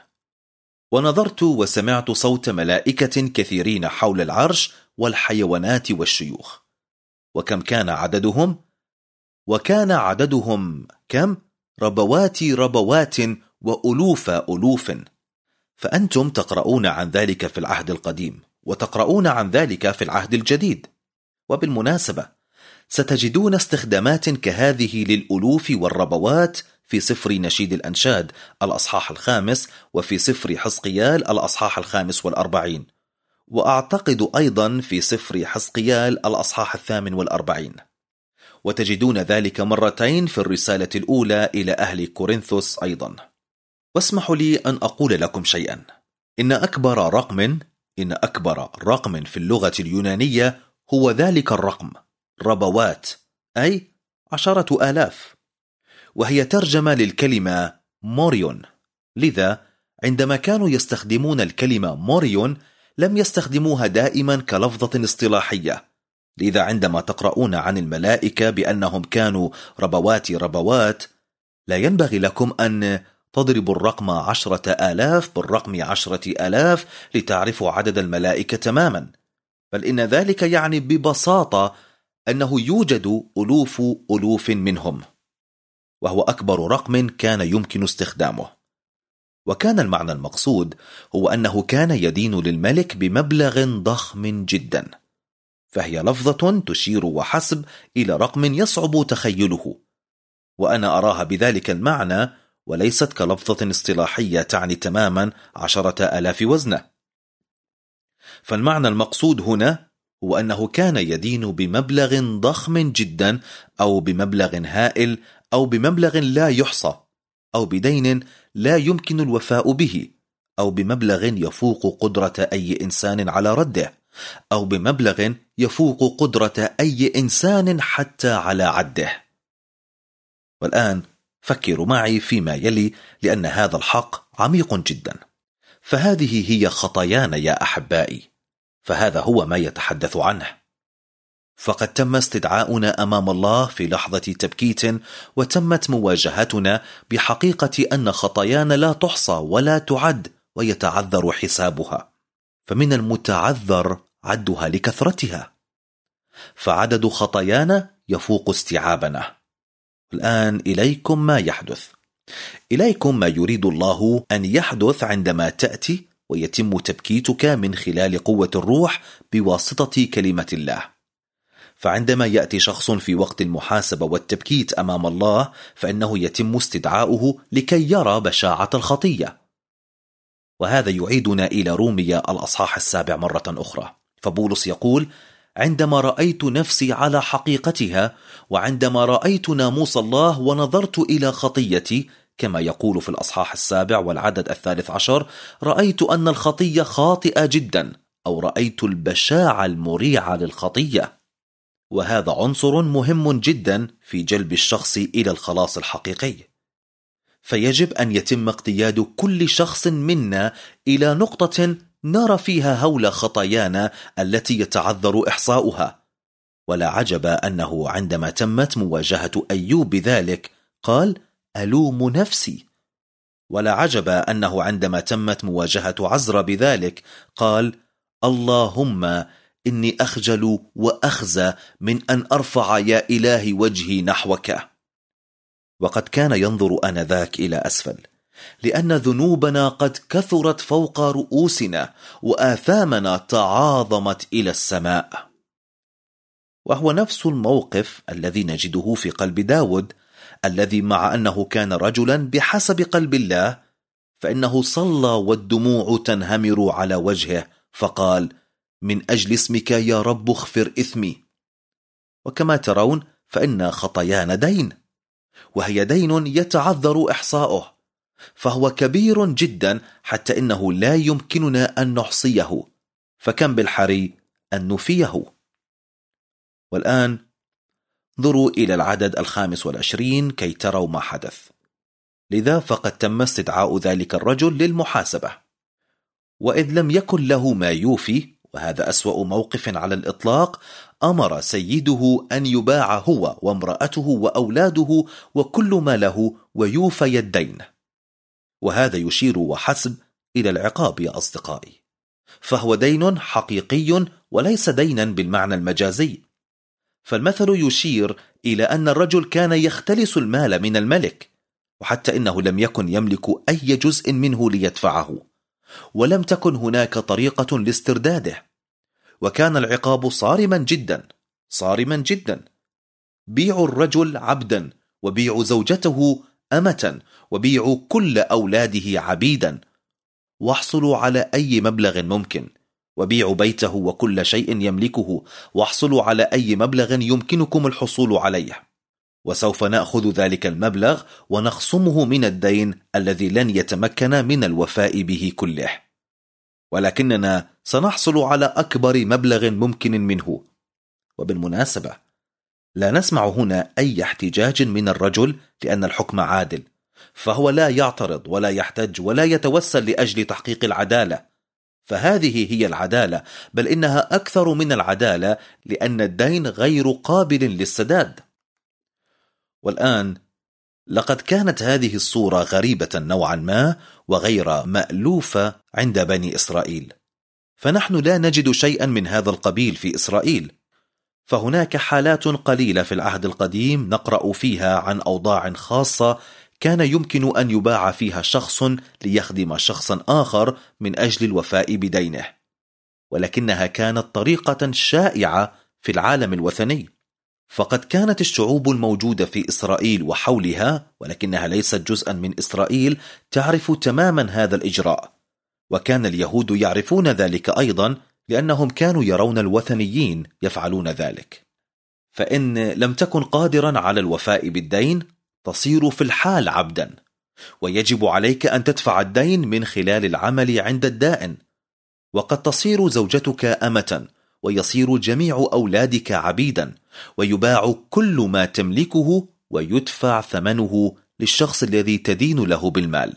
ونظرت وسمعت صوت ملائكة كثيرين حول العرش والحيوانات والشيوخ. وكم كان عددهم؟ وكان عددهم كم؟ ربوات ربوات وألوف ألوف. فأنتم تقرؤون عن ذلك في العهد القديم، وتقرؤون عن ذلك في العهد الجديد. وبالمناسبة ستجدون استخدامات كهذه للألوف والربوات في سفر نشيد الأنشاد الأصحاح الخامس، وفي سفر حزقيال الأصحاح الخامس والأربعين، وأعتقد أيضا في سفر حزقيال الأصحاح الثامن والأربعين. وتجدون ذلك مرتين في الرسالة الأولى إلى أهل كورنثوس أيضا. واسمحوا لي أن أقول لكم شيئا. إن أكبر رقم إن أكبر رقم في اللغة اليونانية هو ذلك الرقم، ربوات، أي عشرة آلاف، وهي ترجمة للكلمة موريون. لذا عندما كانوا يستخدمون الكلمة موريون لم يستخدموها دائما كلفظة اصطلاحية. لذا عندما تقرؤون عن الملائكة بأنهم كانوا ربوات ربوات، لا ينبغي لكم أن تضربوا الرقم عشرة آلاف بالرقم عشرة آلاف لتعرفوا عدد الملائكة تماما، بل إن ذلك يعني ببساطة أنه يوجد ألوف ألوف منهم، وهو أكبر رقم كان يمكن استخدامه. وكان المعنى المقصود هو أنه كان يدين للملك بمبلغ ضخم جدا، فهي لفظة تشير وحسب إلى رقم يصعب تخيله، وأنا أراها بذلك المعنى وليست كلفظة اصطلاحية تعني تماما عشرة آلاف وزنة. فالمعنى المقصود هنا هو أنه كان يدين بمبلغ ضخم جدا، أو بمبلغ هائل، أو بمبلغ لا يحصى، أو بدين لا يمكن الوفاء به، أو بمبلغ يفوق قدرة أي إنسان على رده، أو بمبلغ يفوق قدرة أي إنسان حتى على عده. والآن فكروا معي فيما يلي، لأن هذا الحق عميق جدا. فهذه هي خطايانا يا أحبائي، فهذا هو ما يتحدث عنه. فقد تم استدعاؤنا أمام الله في لحظة تبكيت، وتمت مواجهتنا بحقيقة أن خطايانا لا تحصى ولا تعد، ويتعذر حسابها، فمن المتعذر عدها لكثرتها، فعدد خطايانا يفوق استيعابنا. الآن إليكم ما يحدث، إليكم ما يريد الله أن يحدث عندما تأتي ويتم تبكيتك من خلال قوة الروح بواسطة كلمة الله. فعندما يأتي شخص في وقت المحاسبة والتبكيت أمام الله، فإنه يتم استدعاؤه لكي يرى بشاعة الخطية. وهذا يعيدنا إلى رومية الأصحاح السابع مرة أخرى، فبولس يقول: عندما رأيت نفسي على حقيقتها، وعندما رأيت ناموس الله ونظرت إلى خطيتي، كما يقول في الأصحاح السابع والعدد الثالث عشر، رأيت أن الخطية خاطئة جدا، أو رأيت البشاعة المريعة للخطية. وهذا عنصر مهم جدا في جلب الشخص إلى الخلاص الحقيقي. فيجب أن يتم اقتياد كل شخص منا إلى نقطة نرى فيها هول خطايانا التي يتعذر إحصاؤها. ولا عجب أنه عندما تمت مواجهة أيوب بذلك قال: ألوم نفسي. ولا عجب أنه عندما تمت مواجهة عزرا بذلك قال: اللهم إني أخجل وأخزى من أن أرفع يا إلهي وجهي نحوك. وقد كان ينظر آنذاك إلى أسفل، لأن ذنوبنا قد كثرت فوق رؤوسنا، وآثامنا تعاظمت إلى السماء. وهو نفس الموقف الذي نجده في قلب داود، الذي مع أنه كان رجلا بحسب قلب الله، فإنه صلى والدموع تنهمر على وجهه، فقال: من أجل اسمك يا رب اغفر إثمي. وكما ترون فإن خطايانا دين، وهي دين يتعذر إحصاؤه، فهو كبير جدا حتى إنه لا يمكننا أن نحصيه، فكم بالحري أن نفيه. والآن انظروا إلى العدد الخامس والعشرين كي تروا ما حدث. لذا فقد تم استدعاء ذلك الرجل للمحاسبة، وإذ لم يكن له ما يوفي، وهذا أسوأ موقف على الإطلاق، أمر سيده أن يباع هو وامرأته وأولاده وكل ما له ويوفي الدين. وهذا يشير وحسب إلى العقاب يا أصدقائي، فهو دين حقيقي وليس دينا بالمعنى المجازي. فالمثل يشير إلى أن الرجل كان يختلس المال من الملك، وحتى إنه لم يكن يملك أي جزء منه ليدفعه، ولم تكن هناك طريقة لاسترداده، وكان العقاب صارما جدا صارما جدا. بيعوا الرجل عبدا، وبيعوا زوجته أمة، وبيعوا كل أولاده عبيدا، واحصلوا على أي مبلغ ممكن، وبيعوا بيته وكل شيء يملكه، واحصلوا على أي مبلغ يمكنكم الحصول عليه، وسوف نأخذ ذلك المبلغ ونخصمه من الدين الذي لن يتمكن من الوفاء به كله، ولكننا سنحصل على أكبر مبلغ ممكن منه. وبالمناسبة لا نسمع هنا أي احتجاج من الرجل، لأن الحكم عادل، فهو لا يعترض ولا يحتج ولا يتوسل لأجل تحقيق العدالة، فهذه هي العدالة، بل إنها أكثر من العدالة، لأن الدين غير قابل للسداد. والآن لقد كانت هذه الصورة غريبة نوعا ما وغير مألوفة عند بني إسرائيل، فنحن لا نجد شيئا من هذا القبيل في إسرائيل. فهناك حالات قليلة في العهد القديم نقرأ فيها عن أوضاع خاصة كان يمكن أن يباع فيها شخص ليخدم شخصا آخر من أجل الوفاء بدينه، ولكنها كانت طريقة شائعة في العالم الوثني. فقد كانت الشعوب الموجودة في إسرائيل وحولها، ولكنها ليست جزءا من إسرائيل، تعرف تماما هذا الإجراء، وكان اليهود يعرفون ذلك أيضا، لأنهم كانوا يرون الوثنيين يفعلون ذلك. فإن لم تكن قادرا على الوفاء بالدين تصير في الحال عبدا، ويجب عليك أن تدفع الدين من خلال العمل عند الدائن. وقد تصير زوجتك أمة، ويصير جميع أولادك عبيدا، ويباع كل ما تملكه ويدفع ثمنه للشخص الذي تدين له بالمال.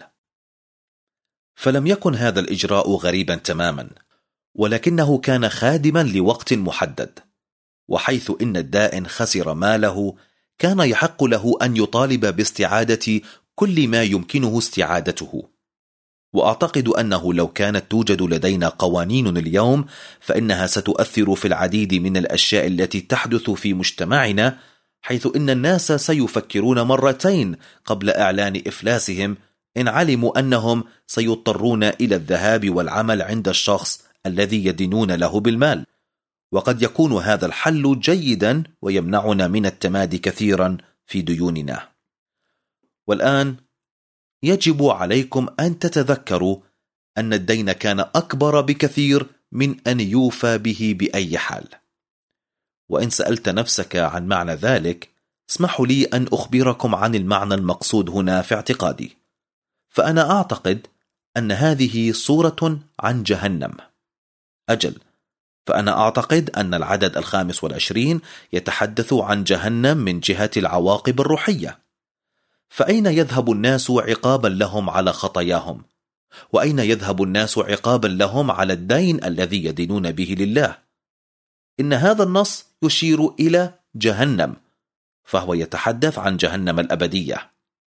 فلم يكن هذا الإجراء غريبا تماما، ولكنه كان خادما لوقت محدد، وحيث إن الدائن خسر ماله كان يحق له أن يطالب باستعادة كل ما يمكنه استعادته. وأعتقد أنه لو كانت توجد لدينا قوانين اليوم فإنها ستؤثر في العديد من الأشياء التي تحدث في مجتمعنا، حيث إن الناس سيفكرون مرتين قبل إعلان إفلاسهم إن علموا أنهم سيضطرون إلى الذهاب والعمل عند الشخص الذي يدينون له بالمال. وقد يكون هذا الحل جيدا ويمنعنا من التمادي كثيرا في ديوننا. والآن يجب عليكم أن تتذكروا أن الدين كان أكبر بكثير من أن يوفى به بأي حال. وإن سألت نفسك عن معنى ذلك، اسمحوا لي أن أخبركم عن المعنى المقصود هنا في اعتقادي. فأنا أعتقد أن هذه صورة عن جهنم. أجل، فأنا أعتقد أن العدد الخامس والعشرين يتحدث عن جهنم من جهة العواقب الروحية. فأين يذهب الناس عقابا لهم على خطاياهم؟ وأين يذهب الناس عقابا لهم على الدين الذي يدينون به لله؟ إن هذا النص يشير إلى جهنم، فهو يتحدث عن جهنم الأبدية.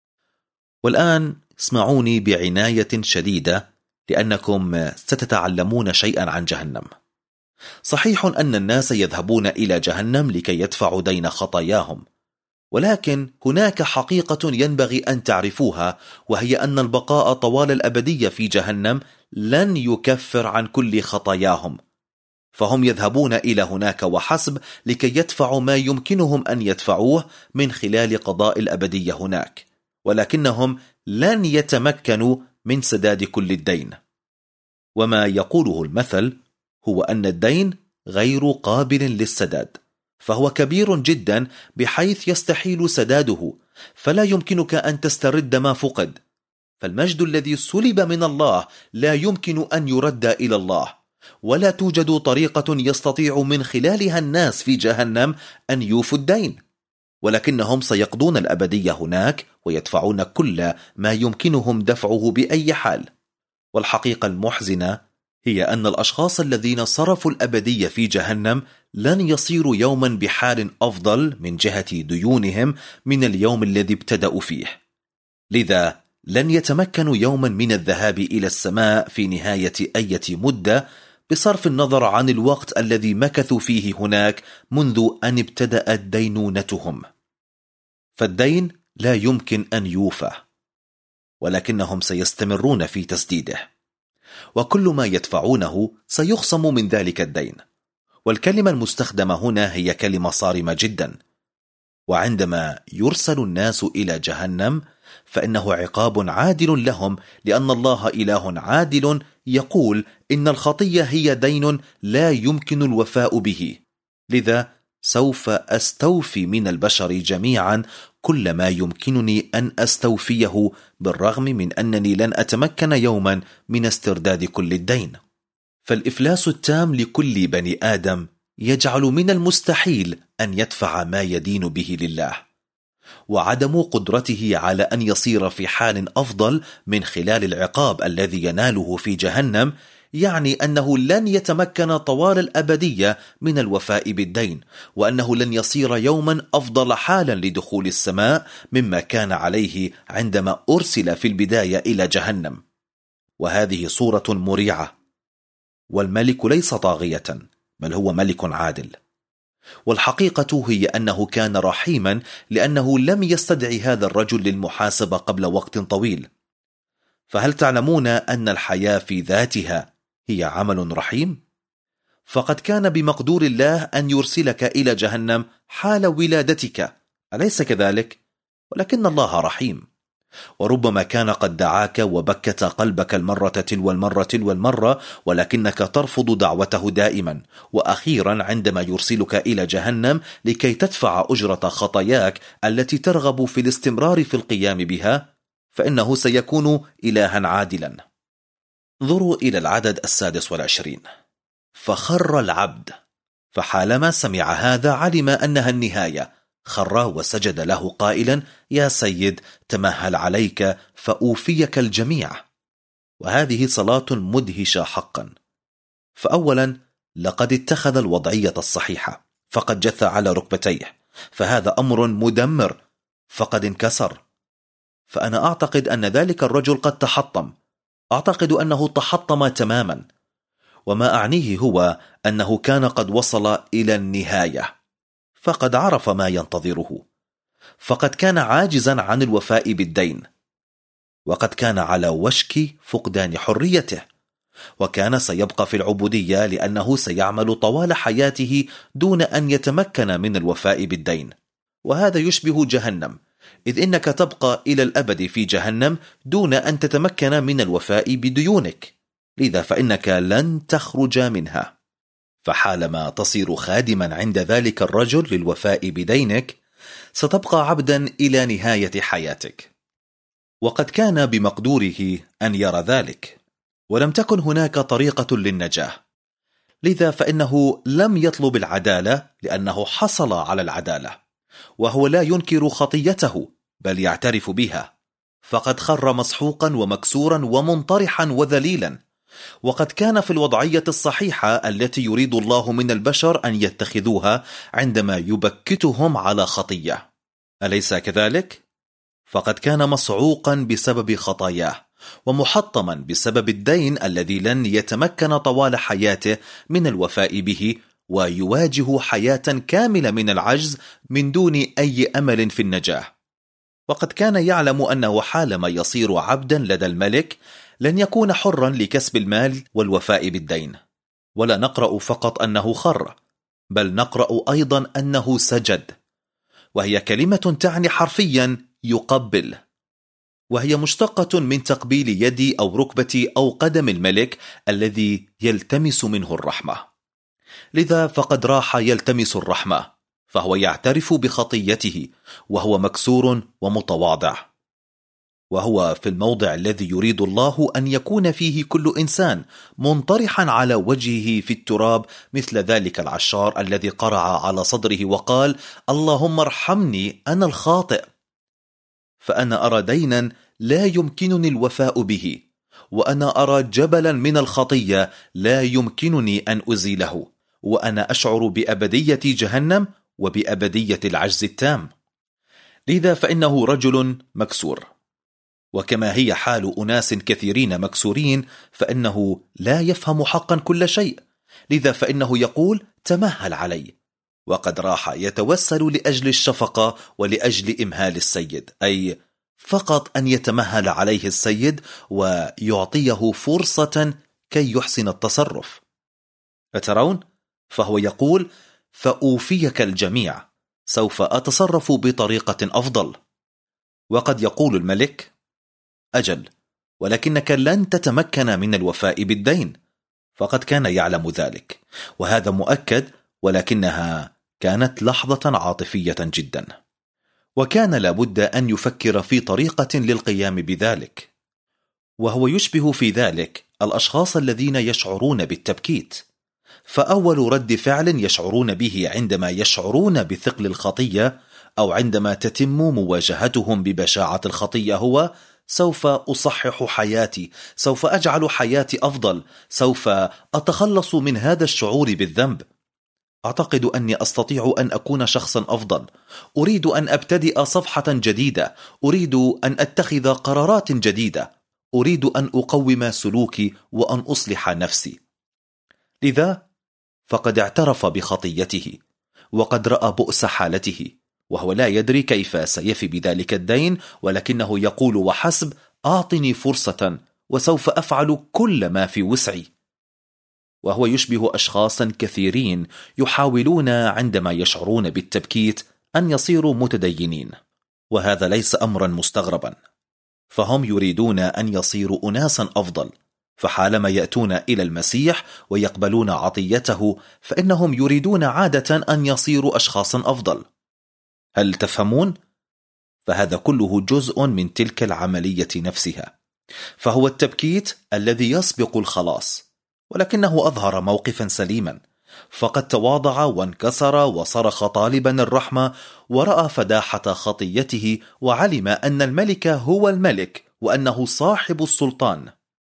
والآن اسمعوني بعناية شديدة، لأنكم ستتعلمون شيئا عن جهنم. صحيح أن الناس يذهبون إلى جهنم لكي يدفعوا دين خطاياهم، ولكن هناك حقيقة ينبغي أن تعرفوها، وهي أن البقاء طوال الأبدية في جهنم لن يكفر عن كل خطاياهم. فهم يذهبون إلى هناك وحسب لكي يدفعوا ما يمكنهم أن يدفعوه من خلال قضاء الأبدية هناك، ولكنهم لن يتمكنوا من سداد كل الدين. وما يقوله المثل هو أن الدين غير قابل للسداد، فهو كبير جدا بحيث يستحيل سداده، فلا يمكنك أن تسترد ما فقد. فالمجد الذي سلب من الله لا يمكن أن يرد إلى الله، ولا توجد طريقة يستطيع من خلالها الناس في جهنم أن يوفوا الدين، ولكنهم سيقضون الأبدية هناك ويدفعون كل ما يمكنهم دفعه بأي حال. والحقيقة المحزنة هي أن الأشخاص الذين صرفوا الأبدية في جهنم لن يصيروا يوما بحال أفضل من جهة ديونهم من اليوم الذي ابتدأوا فيه. لذا لن يتمكنوا يوما من الذهاب إلى السماء في نهاية أي مدة، بصرف النظر عن الوقت الذي مكثوا فيه هناك منذ أن ابتدأت دينونتهم. فالدين لا يمكن أن يوفى، ولكنهم سيستمرون في تسديده، وكل ما يدفعونه سيخصم من ذلك الدين. والكلمة المستخدمة هنا هي كلمة صارمة جدا. وعندما يرسل الناس إلى جهنم فإنه عقاب عادل لهم، لأن الله إله عادل يقول إن الخطية هي دين لا يمكن الوفاء به. لذا سوف أستوفي من البشر جميعا كل ما يمكنني أن أستوفيه، بالرغم من أنني لن أتمكن يوما من استرداد كل الدين. فالإفلاس التام لكل بني آدم يجعل من المستحيل أن يدفع ما يدين به لله، وعدم قدرته على أن يصير في حال أفضل من خلال العقاب الذي يناله في جهنم يعني أنه لن يتمكن طوال الأبدية من الوفاء بالدين، وأنه لن يصير يوما أفضل حالا لدخول السماء مما كان عليه عندما أرسل في البداية إلى جهنم. وهذه صورة مريعة. والملك ليس طاغية، بل هو ملك عادل. والحقيقة هي أنه كان رحيما، لأنه لم يستدعي هذا الرجل للمحاسبة قبل وقت طويل. فهل تعلمون أن الحياة في ذاتها هي عمل رحيم؟ فقد كان بمقدور الله أن يرسلك إلى جهنم حال ولادتك، أليس كذلك؟ ولكن الله رحيم، وربما كان قد دعاك وبكت قلبك المرة تلو المرة تلو المرة، ولكنك ترفض دعوته دائما. وأخيرا عندما يرسلك إلى جهنم لكي تدفع أجرة خطاياك التي ترغب في الاستمرار في القيام بها، فإنه سيكون إلها عادلا. انظروا إلى العدد السادس والعشرين. فخر العبد، فحالما سمع هذا علم أنها النهاية، خر وسجد له قائلا: يا سيد، تمهل عليك فأوفيك الجميع. وهذه صلاة مدهشة حقا. فأولا، لقد اتخذ الوضعية الصحيحة، فقد جث على ركبتيه، فهذا أمر مدمر، فقد انكسر. فأنا أعتقد أن ذلك الرجل قد تحطم، أعتقد أنه تحطم تماما. وما أعنيه هو أنه كان قد وصل إلى النهاية، فقد عرف ما ينتظره، فقد كان عاجزا عن الوفاء بالدين، وقد كان على وشك فقدان حريته، وكان سيبقى في العبودية لأنه سيعمل طوال حياته دون أن يتمكن من الوفاء بالدين. وهذا يشبه جهنم، إذ إنك تبقى إلى الأبد في جهنم دون أن تتمكن من الوفاء بديونك، لذا فإنك لن تخرج منها. فحالما تصير خادما عند ذلك الرجل للوفاء بدينك، ستبقى عبدا إلى نهاية حياتك. وقد كان بمقدوره أن يرى ذلك، ولم تكن هناك طريقة للنجاة، لذا فإنه لم يطلب العدالة لأنه حصل على العدالة، وهو لا ينكر خطيته بل يعترف بها، فقد خر مسحوقا ومكسورا ومنطرحا وذليلا. وقد كان في الوضعية الصحيحة التي يريد الله من البشر أن يتخذوها عندما يبكتهم على خطية، أليس كذلك؟ فقد كان مصعوقا بسبب خطاياه، ومحطما بسبب الدين الذي لن يتمكن طوال حياته من الوفاء به، ويواجه حياة كاملة من العجز من دون أي أمل في النجاة. وقد كان يعلم أنه حالما يصير عبدا لدى الملك لن يكون حرا لكسب المال والوفاء بالدين. ولا نقرأ فقط أنه خر، بل نقرأ أيضا أنه سجد، وهي كلمة تعني حرفيا يقبل، وهي مشتقة من تقبيل يدي أو ركبتي أو قدم الملك الذي يلتمس منه الرحمة. لذا فقد راح يلتمس الرحمة، فهو يعترف بخطيته، وهو مكسور ومتواضع، وهو في الموضع الذي يريد الله أن يكون فيه كل إنسان، منطرحا على وجهه في التراب، مثل ذلك العشار الذي قرع على صدره وقال: اللهم ارحمني أنا الخاطئ. فأنا أرى دينا لا يمكنني الوفاء به، وأنا أرى جبلا من الخطية لا يمكنني أن أزيله، وأنا أشعر بأبدية جهنم وبأبدية العجز التام. لذا فإنه رجل مكسور، وكما هي حال أناس كثيرين مكسورين، فإنه لا يفهم حقا كل شيء، لذا فإنه يقول: تمهل علي. وقد راح يتوسل لأجل الشفقة ولأجل إمهال السيد، أي فقط أن يتمهل عليه السيد ويعطيه فرصة كي يحسن التصرف. أترون؟ فهو يقول: فأوفيك الجميع، سوف أتصرف بطريقة أفضل. وقد يقول الملك: أجل، ولكنك لن تتمكن من الوفاء بالدين. فقد كان يعلم ذلك، وهذا مؤكد، ولكنها كانت لحظة عاطفية جدا، وكان لابد أن يفكر في طريقة للقيام بذلك. وهو يشبه في ذلك الأشخاص الذين يشعرون بالتبكيت، فأول رد فعل يشعرون به عندما يشعرون بثقل الخطية أو عندما تتم مواجهتهم ببشاعة الخطية هو: سوف أصحح حياتي، سوف أجعل حياتي أفضل، سوف أتخلص من هذا الشعور بالذنب. أعتقد أني أستطيع أن أكون شخصا أفضل، أريد أن أبتدئ صفحة جديدة، أريد أن أتخذ قرارات جديدة، أريد أن أقوم سلوكي وأن أصلح نفسي. لذا فقد اعترف بخطيته، وقد رأى بؤس حالته، وهو لا يدري كيف سيفي بذلك الدين، ولكنه يقول وحسب: أعطني فرصة وسوف أفعل كل ما في وسعي. وهو يشبه أشخاصا كثيرين يحاولون عندما يشعرون بالتبكيت أن يصيروا متدينين، وهذا ليس أمرا مستغربا، فهم يريدون أن يصيروا أناسا أفضل، فحالما يأتون إلى المسيح ويقبلون عطيته فإنهم يريدون عادة أن يصيروا أشخاصا أفضل. هل تفهمون؟ فهذا كله جزء من تلك العملية نفسها. فهو التبكيت الذي يسبق الخلاص، ولكنه أظهر موقفا سليما، فقد تواضع وانكسر وصرخ طالبا الرحمة، ورأى فداحة خطيته، وعلم أن الملك هو الملك وأنه صاحب السلطان.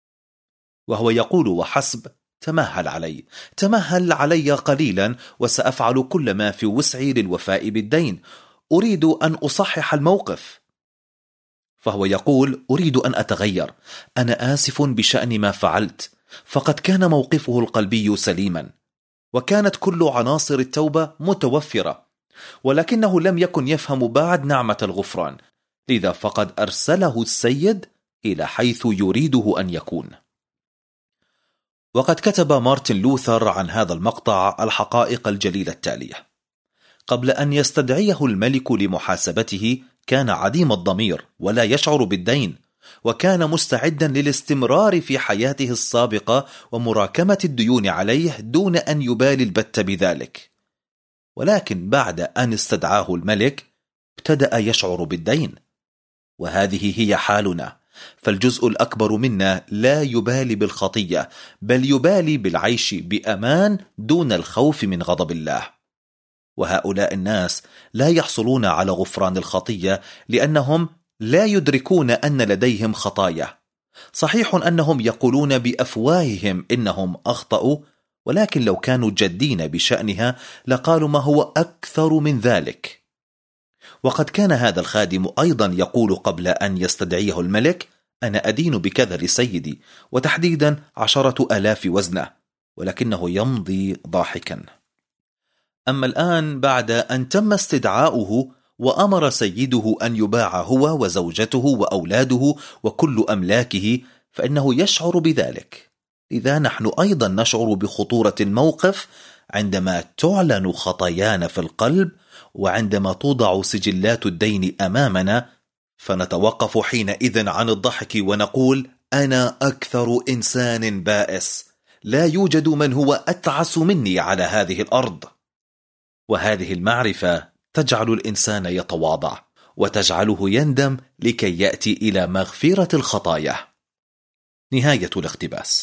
وهو يقول وحسب: تمهل علي تمهل علي قليلا، وسأفعل كل ما في وسعي للوفاء بالدين. أريد أن أصحح الموقف. فهو يقول: أريد أن أتغير، أنا آسف بشأن ما فعلت. فقد كان موقفه القلبي سليما، وكانت كل عناصر التوبة متوفرة، ولكنه لم يكن يفهم بعد نعمة الغفران، لذا فقد أرسله السيد إلى حيث يريده أن يكون. وقد كتب مارتن لوثر عن هذا المقطع الحقائق الجليلة التالية: قبل أن يستدعيه الملك لمحاسبته كان عديم الضمير ولا يشعر بالدين، وكان مستعدا للاستمرار في حياته السابقة ومراكمة الديون عليه دون أن يبالي البت بذلك. ولكن بعد أن استدعاه الملك ابتدأ يشعر بالدين، وهذه هي حالنا. فالجزء الأكبر منا لا يبالي بالخطية، بل يبالي بالعيش بأمان دون الخوف من غضب الله. وهؤلاء الناس لا يحصلون على غفران الخطية لأنهم لا يدركون أن لديهم خطايا. صحيح أنهم يقولون بأفواههم إنهم أخطأوا، ولكن لو كانوا جادين بشأنها لقالوا ما هو أكثر من ذلك. وقد كان هذا الخادم أيضا يقول قبل أن يستدعيه الملك: أنا أدين بكذا لسيدي، وتحديدا عشرة آلاف وزنة، ولكنه يمضي ضاحكا. أما الآن بعد أن تم استدعاؤه وأمر سيده أن يباع هو وزوجته وأولاده وكل أملاكه، فإنه يشعر بذلك. لذا نحن أيضا نشعر بخطورة الموقف عندما تعلن خطايانا في القلب، وعندما توضع سجلات الدين أمامنا، فنتوقف حينئذ عن الضحك ونقول: أنا أكثر إنسان بائس، لا يوجد من هو أتعس مني على هذه الأرض. وهذه المعرفة تجعل الإنسان يتواضع، وتجعله يندم لكي يأتي إلى مغفرة الخطايا. نهاية الاقتباس.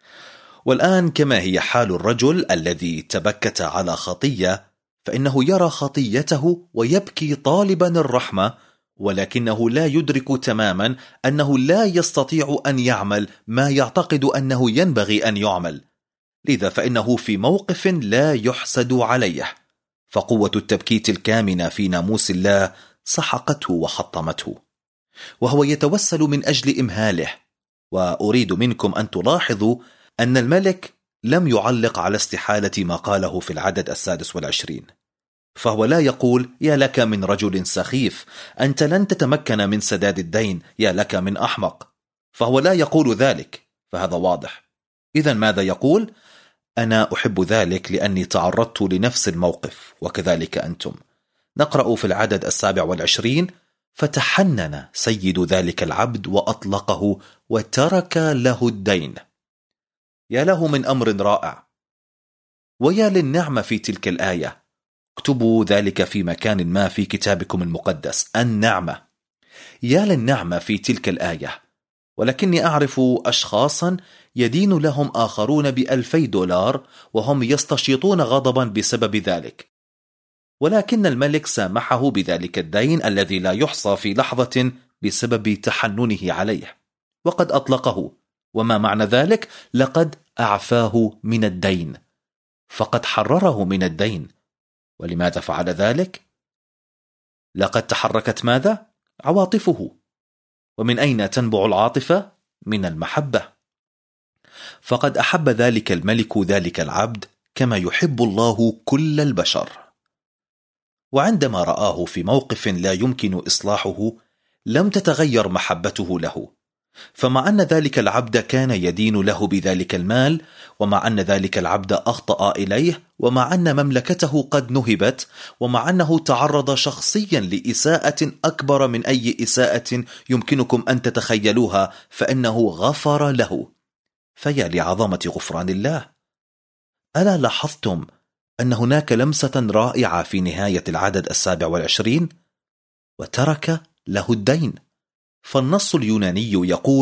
والآن كما هي حال الرجل الذي تبكت على خطية، فإنه يرى خطيته ويبكي طالبا الرحمة، ولكنه لا يدرك تماما أنه لا يستطيع أن يعمل ما يعتقد أنه ينبغي أن يعمل. لذا فإنه في موقف لا يحسد عليه، فقوة التبكيت الكامنة في ناموس الله سحقته وحطمته، وهو يتوسل من أجل إمهاله. وأريد منكم أن تلاحظوا أن الملك لم يعلق على استحالة ما قاله في العدد السادس والعشرين، فهو لا يقول: يا لك من رجل سخيف، أنت لن تتمكن من سداد الدين، يا لك من أحمق. فهو لا يقول ذلك، فهذا واضح. إذن ماذا يقول؟ أنا أحب ذلك لأني تعرضت لنفس الموقف، وكذلك أنتم. نقرأ في العدد السابع والعشرين: فتحنن سيد ذلك العبد وأطلقه وترك له الدين. يا له من أمر رائع، ويا للنعمة في تلك الآية. اكتبوا ذلك في مكان ما في كتابكم المقدس: النعمة. يا للنعمة في تلك الآية. ولكني أعرف أشخاصا يدين لهم آخرون بألفي دولار، وهم يستشيطون غضبا بسبب ذلك، ولكن الملك سامحه بذلك الدين الذي لا يحصى في لحظة بسبب تحننه عليه، وقد أطلقه. وما معنى ذلك؟ لقد أعفاه من الدين، فقد حرره من الدين. ولماذا فعل ذلك؟ لقد تحركت ماذا؟ عواطفه. ومن أين تنبع العاطفة؟ من المحبة. فقد أحب ذلك الملك ذلك العبد كما يحب الله كل البشر. وعندما رآه في موقف لا يمكن إصلاحه لم تتغير محبته له، فمع أن ذلك العبد كان يدين له بذلك المال، ومع أن ذلك العبد أخطأ إليه، ومع أن مملكته قد نهبت، ومع أنه تعرض شخصيا لإساءة أكبر من أي إساءة يمكنكم أن تتخيلوها، فإنه غفر له. فيا لعظمة غفران الله! ألا لاحظتم أن هناك لمسة رائعة في نهاية العدد السابع والعشرين؟ وترك له الدين. فالنص اليوناني يقول: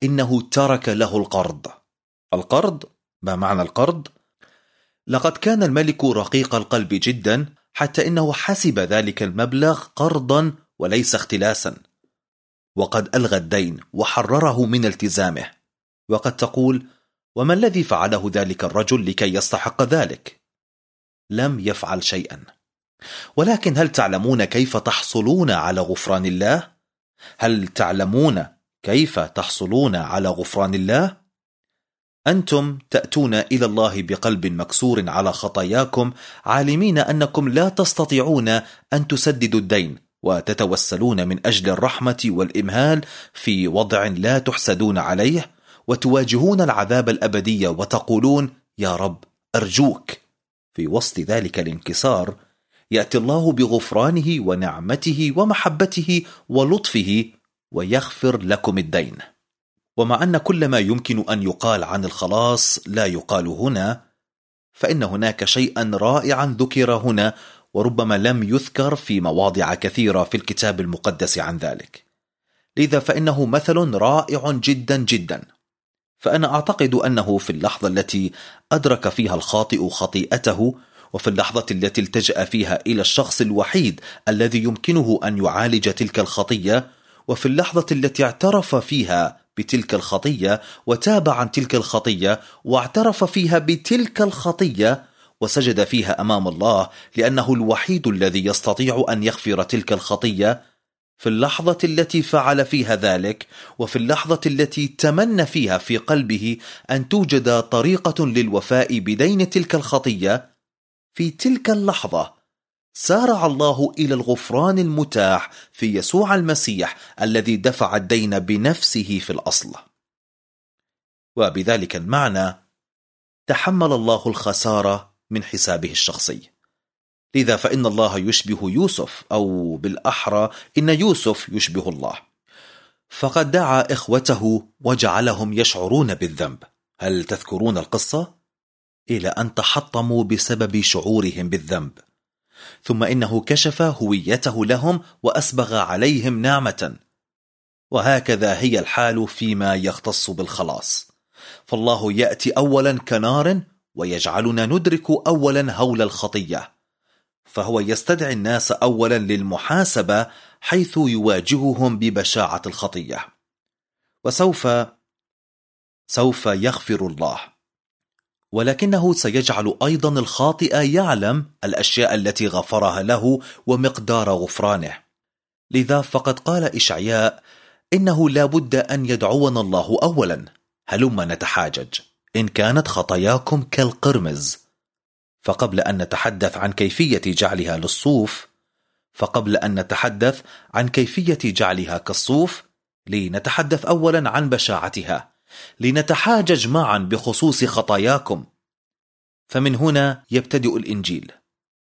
إنه ترك له القرض. القرض؟ ما معنى القرض؟ لقد كان الملك رقيق القلب جدا حتى إنه حسب ذلك المبلغ قرضا وليس اختلاسا، وقد ألغى الدين وحرره من التزامه. وقد تقول: وما الذي فعله ذلك الرجل لكي يستحق ذلك؟ لم يفعل شيئا. ولكن هل تعلمون كيف تحصلون على غفران الله؟ هل تعلمون كيف تحصلون على غفران الله؟ أنتم تأتون إلى الله بقلب مكسور على خطاياكم، عالمين أنكم لا تستطيعون أن تسددوا الدين، وتتوسلون من أجل الرحمة والإمهال في وضع لا تحسدون عليه، وتواجهون العذاب الأبدي وتقولون: يا رب أرجوك. في وسط ذلك الانكسار يأتي الله بغفرانه ونعمته ومحبته ولطفه ويغفر لكم الدين. ومع أن كل ما يمكن أن يقال عن الخلاص لا يقال هنا، فإن هناك شيئا رائعا ذكر هنا وربما لم يذكر في مواضع كثيرة في الكتاب المقدس عن ذلك. لذا فإنه مثل رائع جدا جدا. فأنا أعتقد أنه في اللحظة التي أدرك فيها الخاطئ خطيئته، وفي اللحظة التي التجأ فيها إلى الشخص الوحيد الذي يمكنه أن يعالج تلك الخطية، وفي اللحظة التي اعترف فيها بتلك الخطية وتاب عن تلك الخطية واعترف فيها بتلك الخطية وسجد فيها أمام الله لأنه الوحيد الذي يستطيع أن يغفر تلك الخطية، في اللحظة التي فعل فيها ذلك وفي اللحظة التي تمنى فيها في قلبه أن توجد طريقة للوفاء بدين تلك الخطية، في تلك اللحظة سارع الله إلى الغفران المتاح في يسوع المسيح الذي دفع الدين بنفسه في الأصل. وبذلك المعنى تحمل الله الخسارة من حسابه الشخصي. لذا فإن الله يشبه يوسف، أو بالأحرى إن يوسف يشبه الله. فقد دعا إخوته وجعلهم يشعرون بالذنب. هل تذكرون القصة؟ إلى أن تحطموا بسبب شعورهم بالذنب. ثم إنه كشف هويته لهم وأسبغ عليهم نعمة. وهكذا هي الحال فيما يختص بالخلاص. فالله يأتي أولا كنار ويجعلنا ندرك أولا هول الخطية، فهو يستدعي الناس أولا للمحاسبة حيث يواجههم ببشاعة الخطية. وسوف سوف يغفر الله، ولكنه سيجعل أيضا الخاطئ يعلم الأشياء التي غفرها له ومقدار غفرانه. لذا فقد قال إشعياء: إنه لا بد أن يدعونا الله أولا، هلما نتحاجج إن كانت خطاياكم كالقرمز. فقبل أن نتحدث عن كيفية جعلها للصوف فقبل أن نتحدث عن كيفية جعلها كالصوف لنتحدث أولا عن بشاعتها، لنتحاجج معا بخصوص خطاياكم. فمن هنا يبتدئ الإنجيل.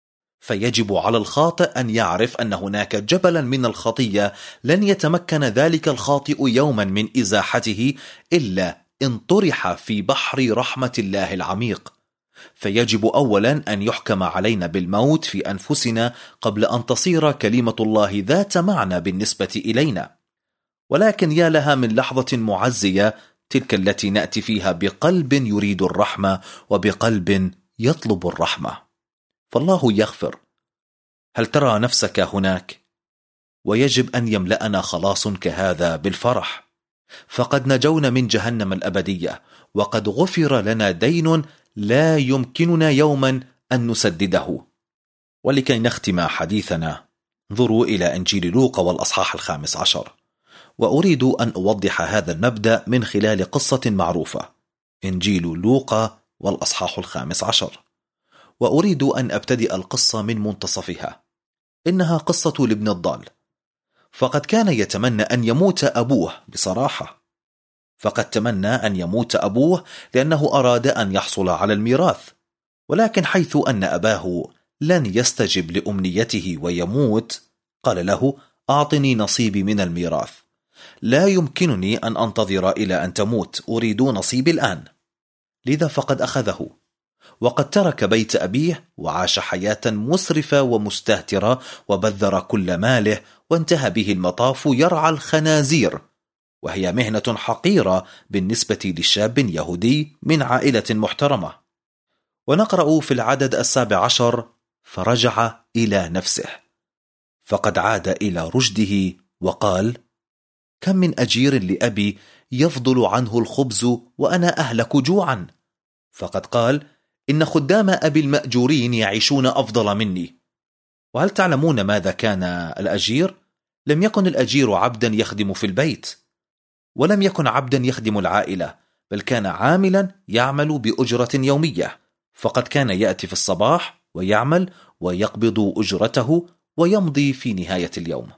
فيجب على الخاطئ أن يعرف أن هناك جبلا من الخطية لن يتمكن ذلك الخاطئ يوما من إزاحته إلا إن طرح في بحر رحمة الله العميق. فيجب أولا أن يحكم علينا بالموت في أنفسنا قبل أن تصير كلمة الله ذات معنى بالنسبة إلينا. ولكن يا لها من لحظة معزية تلك التي نأتي فيها بقلب يريد الرحمة وبقلب يطلب الرحمة، فالله يغفر. هل ترى نفسك هناك؟ ويجب أن يملأنا خلاص كهذا بالفرح، فقد نجونا من جهنم الأبدية، وقد غفر لنا دين لا يمكننا يوما أن نسدده. ولكي نختم حديثنا، انظروا إلى إنجيل لوقا والأصحاح الخامس عشر، وأريد أن أوضح هذا المبدأ من خلال قصة معروفة. إنجيل لوقا والأصحاح الخامس عشر، وأريد أن أبتدئ القصة من منتصفها. إنها قصة الابن الضال. فقد كان يتمنى أن يموت أبوه بصراحة، فقد تمنى أن يموت أبوه لأنه أراد أن يحصل على الميراث. ولكن حيث أن أباه لن يستجب لأمنيته ويموت، قال له: أعطني نصيبي من الميراث، لا يمكنني أن أنتظر إلى أن تموت، أريد نصيبي الآن. لذا فقد أخذه، وقد ترك بيت أبيه وعاش حياة مسرفة ومستهترة وبذر كل ماله، وانتهى به المطاف يرعى الخنازير. وهي مهنة حقيرة بالنسبة لشاب يهودي من عائلة محترمة. ونقرأ في العدد السابع عشر: فرجع إلى نفسه، فقد عاد إلى رشده وقال: كم من أجير لأبي يفضل عنه الخبز وأنا أهلك جوعا، فقد قال: إن خدام أبي المأجورين يعيشون أفضل مني. وهل تعلمون ماذا كان الأجير؟ لم يكن الأجير عبدا يخدم في البيت، ولم يكن عبدا يخدم العائلة، بل كان عاملا يعمل بأجرة يومية، فقد كان يأتي في الصباح ويعمل ويقبض أجرته ويمضي في نهاية اليوم.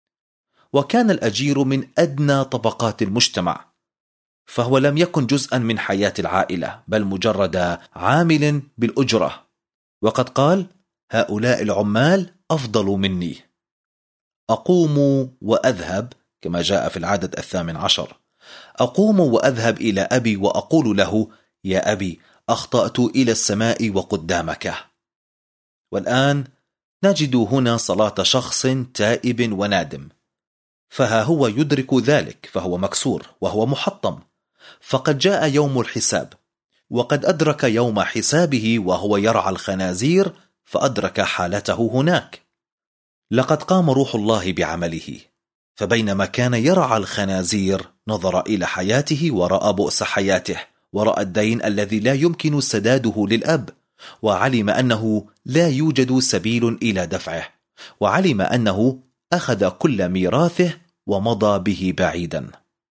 وكان الأجير من أدنى طبقات المجتمع، فهو لم يكن جزءا من حياة العائلة، بل مجرد عامل بالأجرة. وقد قال: هؤلاء العمال أفضل مني. أقوم وأذهب، كما جاء في العدد الثامن عشر: أقوم وأذهب إلى أبي وأقول له: يا أبي، أخطأت إلى السماء وقدامك. والآن نجد هنا صلاة شخص تائب وندم، فها هو يدرك ذلك، فهو مكسور وهو محطم، فقد جاء يوم الحساب، وقد أدرك يوم حسابه وهو يرعى الخنازير، فأدرك حالته هناك. لقد قام روح الله بعمله، فبينما كان يرعى الخنازير نظر إلى حياته ورأى بؤس حياته، ورأى الدين الذي لا يمكن سداده للأب، وعلم أنه لا يوجد سبيل إلى دفعه، وعلم أنه أخذ كل ميراثه ومضى به بعيدا،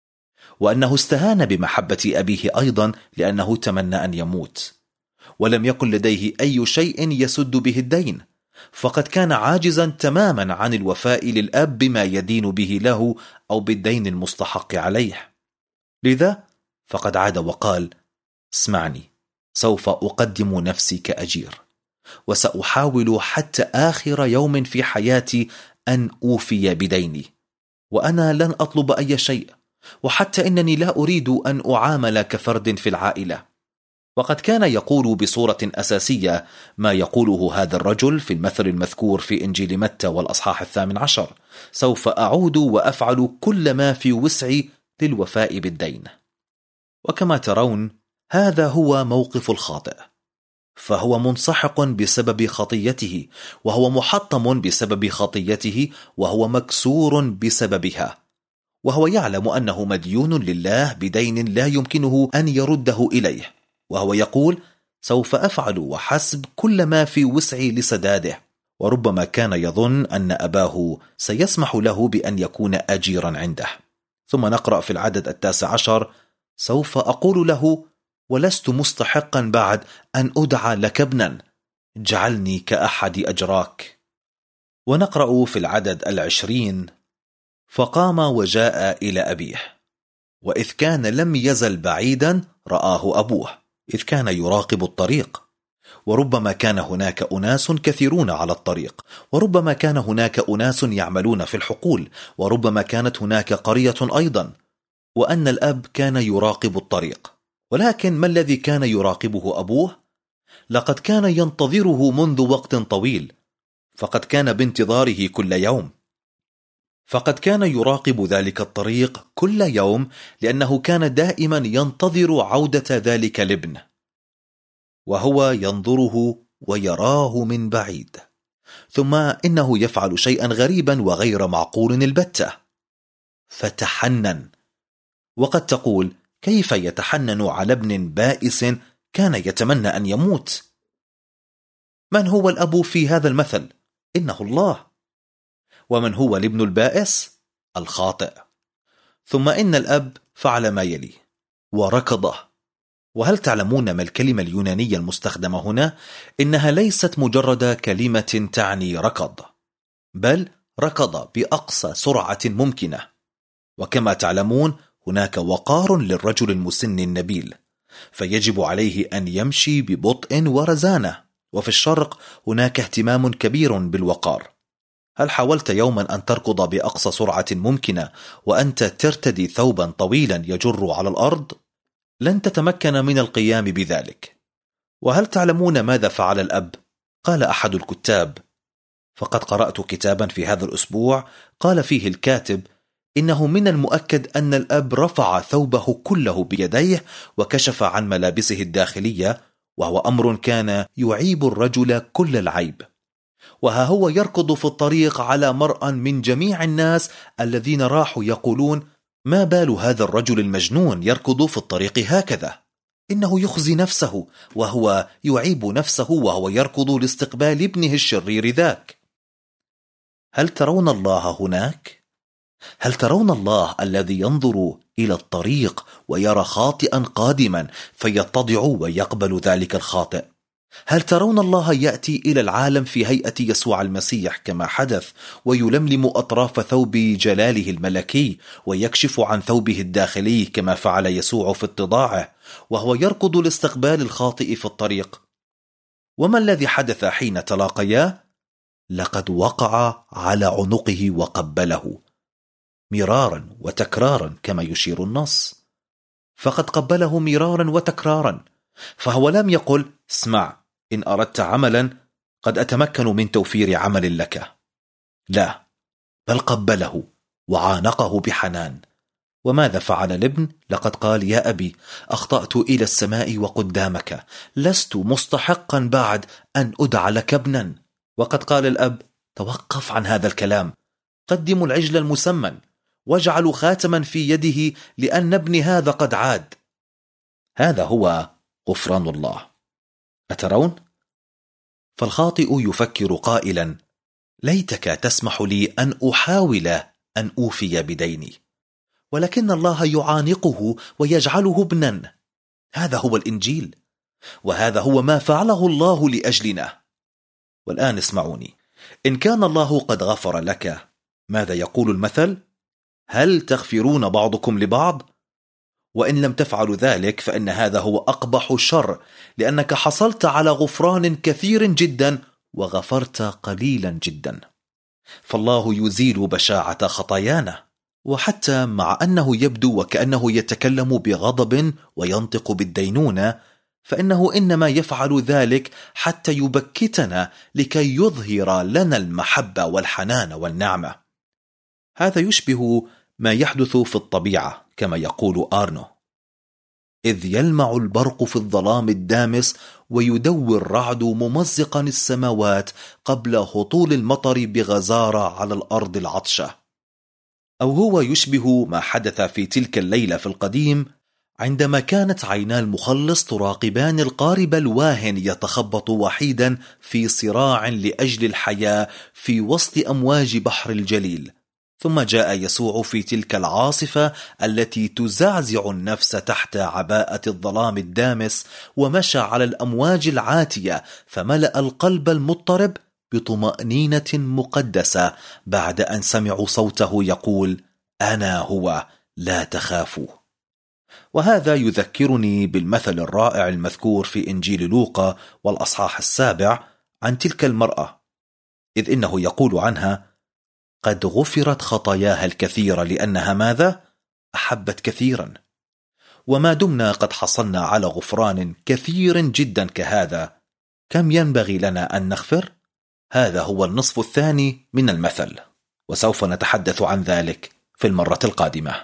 وأنه استهان بمحبة أبيه أيضا لأنه تمنى أن يموت، ولم يكن لديه أي شيء يسد به الدين، فقد كان عاجزا تماما عن الوفاء للأب بما يدين به له أو بالدين المستحق عليه. لذا فقد عاد وقال: اسمعني، سوف أقدم نفسي كأجير، وسأحاول حتى آخر يوم في حياتي أن أوفي بديني، وأنا لن أطلب أي شيء، وحتى إنني لا أريد أن أعامل كفرد في العائلة. وقد كان يقول بصورة أساسية ما يقوله هذا الرجل في المثل المذكور في إنجيل متى والأصحاح الثامن عشر: سوف أعود وأفعل كل ما في وسعي للوفاء بالدين. وكما ترون هذا هو موقف الخاطئ، فهو منسحق بسبب خطيته، وهو محطم بسبب خطيته، وهو مكسور بسببها، وهو يعلم أنه مديون لله بدين لا يمكنه أن يرده إليه، وهو يقول: سوف أفعل وحسب كل ما في وسعي لسداده. وربما كان يظن أن أباه سيسمح له بأن يكون أجيرا عنده. ثم نقرأ في العدد التاسع عشر: سوف أقول له: ولست مستحقا بعد أن أدعى لك ابنا، جعلني كأحد أجراك. ونقرأ في العدد العشرين: فقام وجاء إلى أبيه، وإذ كان لم يزل بعيدا رآه أبوه، إذ كان يراقب الطريق. وربما كان هناك أناس كثيرون على الطريق، وربما كان هناك أناس يعملون في الحقول، وربما كانت هناك قرية أيضا، وأن الأب كان يراقب الطريق. ولكن ما الذي كان يراقبه أبوه؟ لقد كان ينتظره منذ وقت طويل، فقد كان بانتظاره كل يوم، فقد كان يراقب ذلك الطريق كل يوم، لأنه كان دائما ينتظر عودة ذلك الابن، وهو ينظره ويراه من بعيد. ثم إنه يفعل شيئا غريبا وغير معقول البتة، فتحنن. وقد تقول: كيف يتحنن على ابن بائس كان يتمنى أن يموت؟ من هو الأب في هذا المثل؟ إنه الله. ومن هو الابن البائس؟ الخاطئ. ثم إن الأب فعل ما يلي: وركضه. وهل تعلمون ما الكلمة اليونانية المستخدمة هنا؟ إنها ليست مجرد كلمة تعني ركض، بل ركض بأقصى سرعة ممكنة. وكما تعلمون هناك وقار للرجل المسن النبيل، فيجب عليه أن يمشي ببطء ورزانة، وفي الشرق هناك اهتمام كبير بالوقار. هل حاولت يوما أن تركض بأقصى سرعة ممكنة وأنت ترتدي ثوبا طويلا يجر على الأرض؟ لن تتمكن من القيام بذلك. وهل تعلمون ماذا فعل الأب؟ قال أحد الكتاب: فقد قرأت كتابا في هذا الأسبوع قال فيه الكاتب إنه من المؤكد أن الأب رفع ثوبه كله بيديه وكشف عن ملابسه الداخلية، وهو أمر كان يعيب الرجل كل العيب. وها هو يركض في الطريق على مرأى من جميع الناس الذين راحوا يقولون: ما بال هذا الرجل المجنون يركض في الطريق هكذا؟ إنه يخزي نفسه، وهو يعيب نفسه وهو يركض لاستقبال ابنه الشرير ذاك. هل ترون الله هناك؟ هل ترون الله الذي ينظر إلى الطريق ويرى خاطئا قادما فيتضع ويقبل ذلك الخاطئ؟ هل ترون الله يأتي إلى العالم في هيئة يسوع المسيح كما حدث، ويلملم أطراف ثوب جلاله الملكي ويكشف عن ثوبه الداخلي كما فعل يسوع في اتضاعه، وهو يركض لاستقبال الخاطئ في الطريق؟ وما الذي حدث حين تلاقيا؟ لقد وقع على عنقه وقبله مرارا وتكرارا كما يشير النص، فقد قبله مرارا وتكرارا. فهو لم يقل: اسمع، إن أردت عملا قد أتمكن من توفير عمل لك. لا، بل قبله وعانقه بحنان. وماذا فعل الابن؟ لقد قال: يا أبي، أخطأت إلى السماء وقدامك، لست مستحقا بعد أن أدعى لك ابنا. وقد قال الأب: توقف عن هذا الكلام، قدموا العجل المسمن واجعلوا خاتما في يده، لأن ابني هذا قد عاد. هذا هو غفران الله. أترون؟ فالخاطئ يفكر قائلا: ليتك تسمح لي أن أحاول أن أوفي بديني، ولكن الله يعانقه ويجعله ابنا. هذا هو الإنجيل، وهذا هو ما فعله الله لأجلنا. والآن اسمعوني، إن كان الله قد غفر لك، ماذا يقول المثل؟ هل تغفرون بعضكم لبعض؟ وإن لم تفعلوا ذلك فإن هذا هو أقبح الشر، لأنك حصلت على غفران كثير جدا وغفرت قليلا جدا. فالله يزيل بشاعة خطايانا، وحتى مع أنه يبدو وكأنه يتكلم بغضب وينطق بالدينونة، فإنه إنما يفعل ذلك حتى يبكتنا لكي يظهر لنا المحبة والحنان والنعمة. هذا يشبه ما يحدث في الطبيعة كما يقول آرنو: إذ يلمع البرق في الظلام الدامس ويدوي الرعد ممزقا السماوات قبل هطول المطر بغزارة على الأرض العطشة. أو هو يشبه ما حدث في تلك الليلة في القديم، عندما كانت عينا المخلص تراقبان القارب الواهن يتخبط وحيدا في صراع لأجل الحياة في وسط أمواج بحر الجليل. ثم جاء يسوع في تلك العاصفة التي تزعزع النفس تحت عباءة الظلام الدامس، ومشى على الأمواج العاتية، فملأ القلب المضطرب بطمأنينة مقدسة بعد أن سمعوا صوته يقول: أنا هو، لا تخافوا. وهذا يذكرني بالمثل الرائع المذكور في إنجيل لوقا والأصحاح السابع عن تلك المرأة، إذ إنه يقول عنها: قد غفرت خطاياها الكثيرة لأنها ماذا؟ أحبت كثيرا. وما دمنا قد حصلنا على غفران كثير جدا كهذا، كم ينبغي لنا أن نغفر؟ هذا هو النصف الثاني من المثل، وسوف نتحدث عن ذلك في المرة القادمة.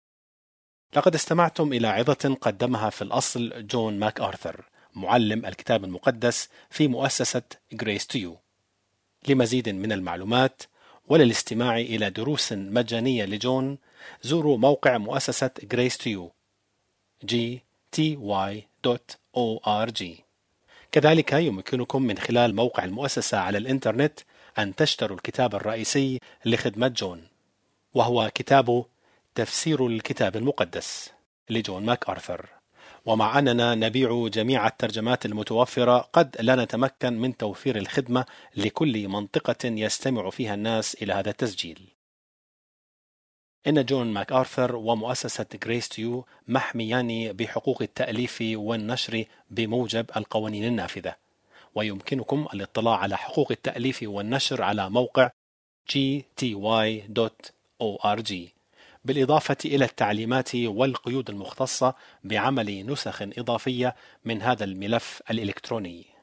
لقد استمعتم إلى عظة قدمها في الأصل جون ماك آرثر، معلم الكتاب المقدس في مؤسسة Grace to You. لمزيد من المعلومات وللاستماع إلى دروس مجانية لجون، زوروا موقع مؤسسة Grace to You جي تي واي دوت أو آر جي. كذلك يمكنكم من خلال موقع المؤسسة على الإنترنت أن تشتروا الكتاب الرئيسي لخدمة جون، وهو كتاب تفسير الكتاب المقدس لجون ماك آرثر. ومع أننا نبيع جميع الترجمات المتوفرة، قد لا نتمكن من توفير الخدمة لكل منطقة يستمع فيها الناس إلى هذا التسجيل. إن جون ماك آرثر ومؤسسة Grace to You محميان بحقوق التأليف والنشر بموجب القوانين النافذة، ويمكنكم الاطلاع على حقوق التأليف والنشر على موقع جي تي واي دوت أو آر جي، بالإضافة إلى التعليمات والقيود المختصة بعمل نسخ إضافية من هذا الملف الإلكتروني.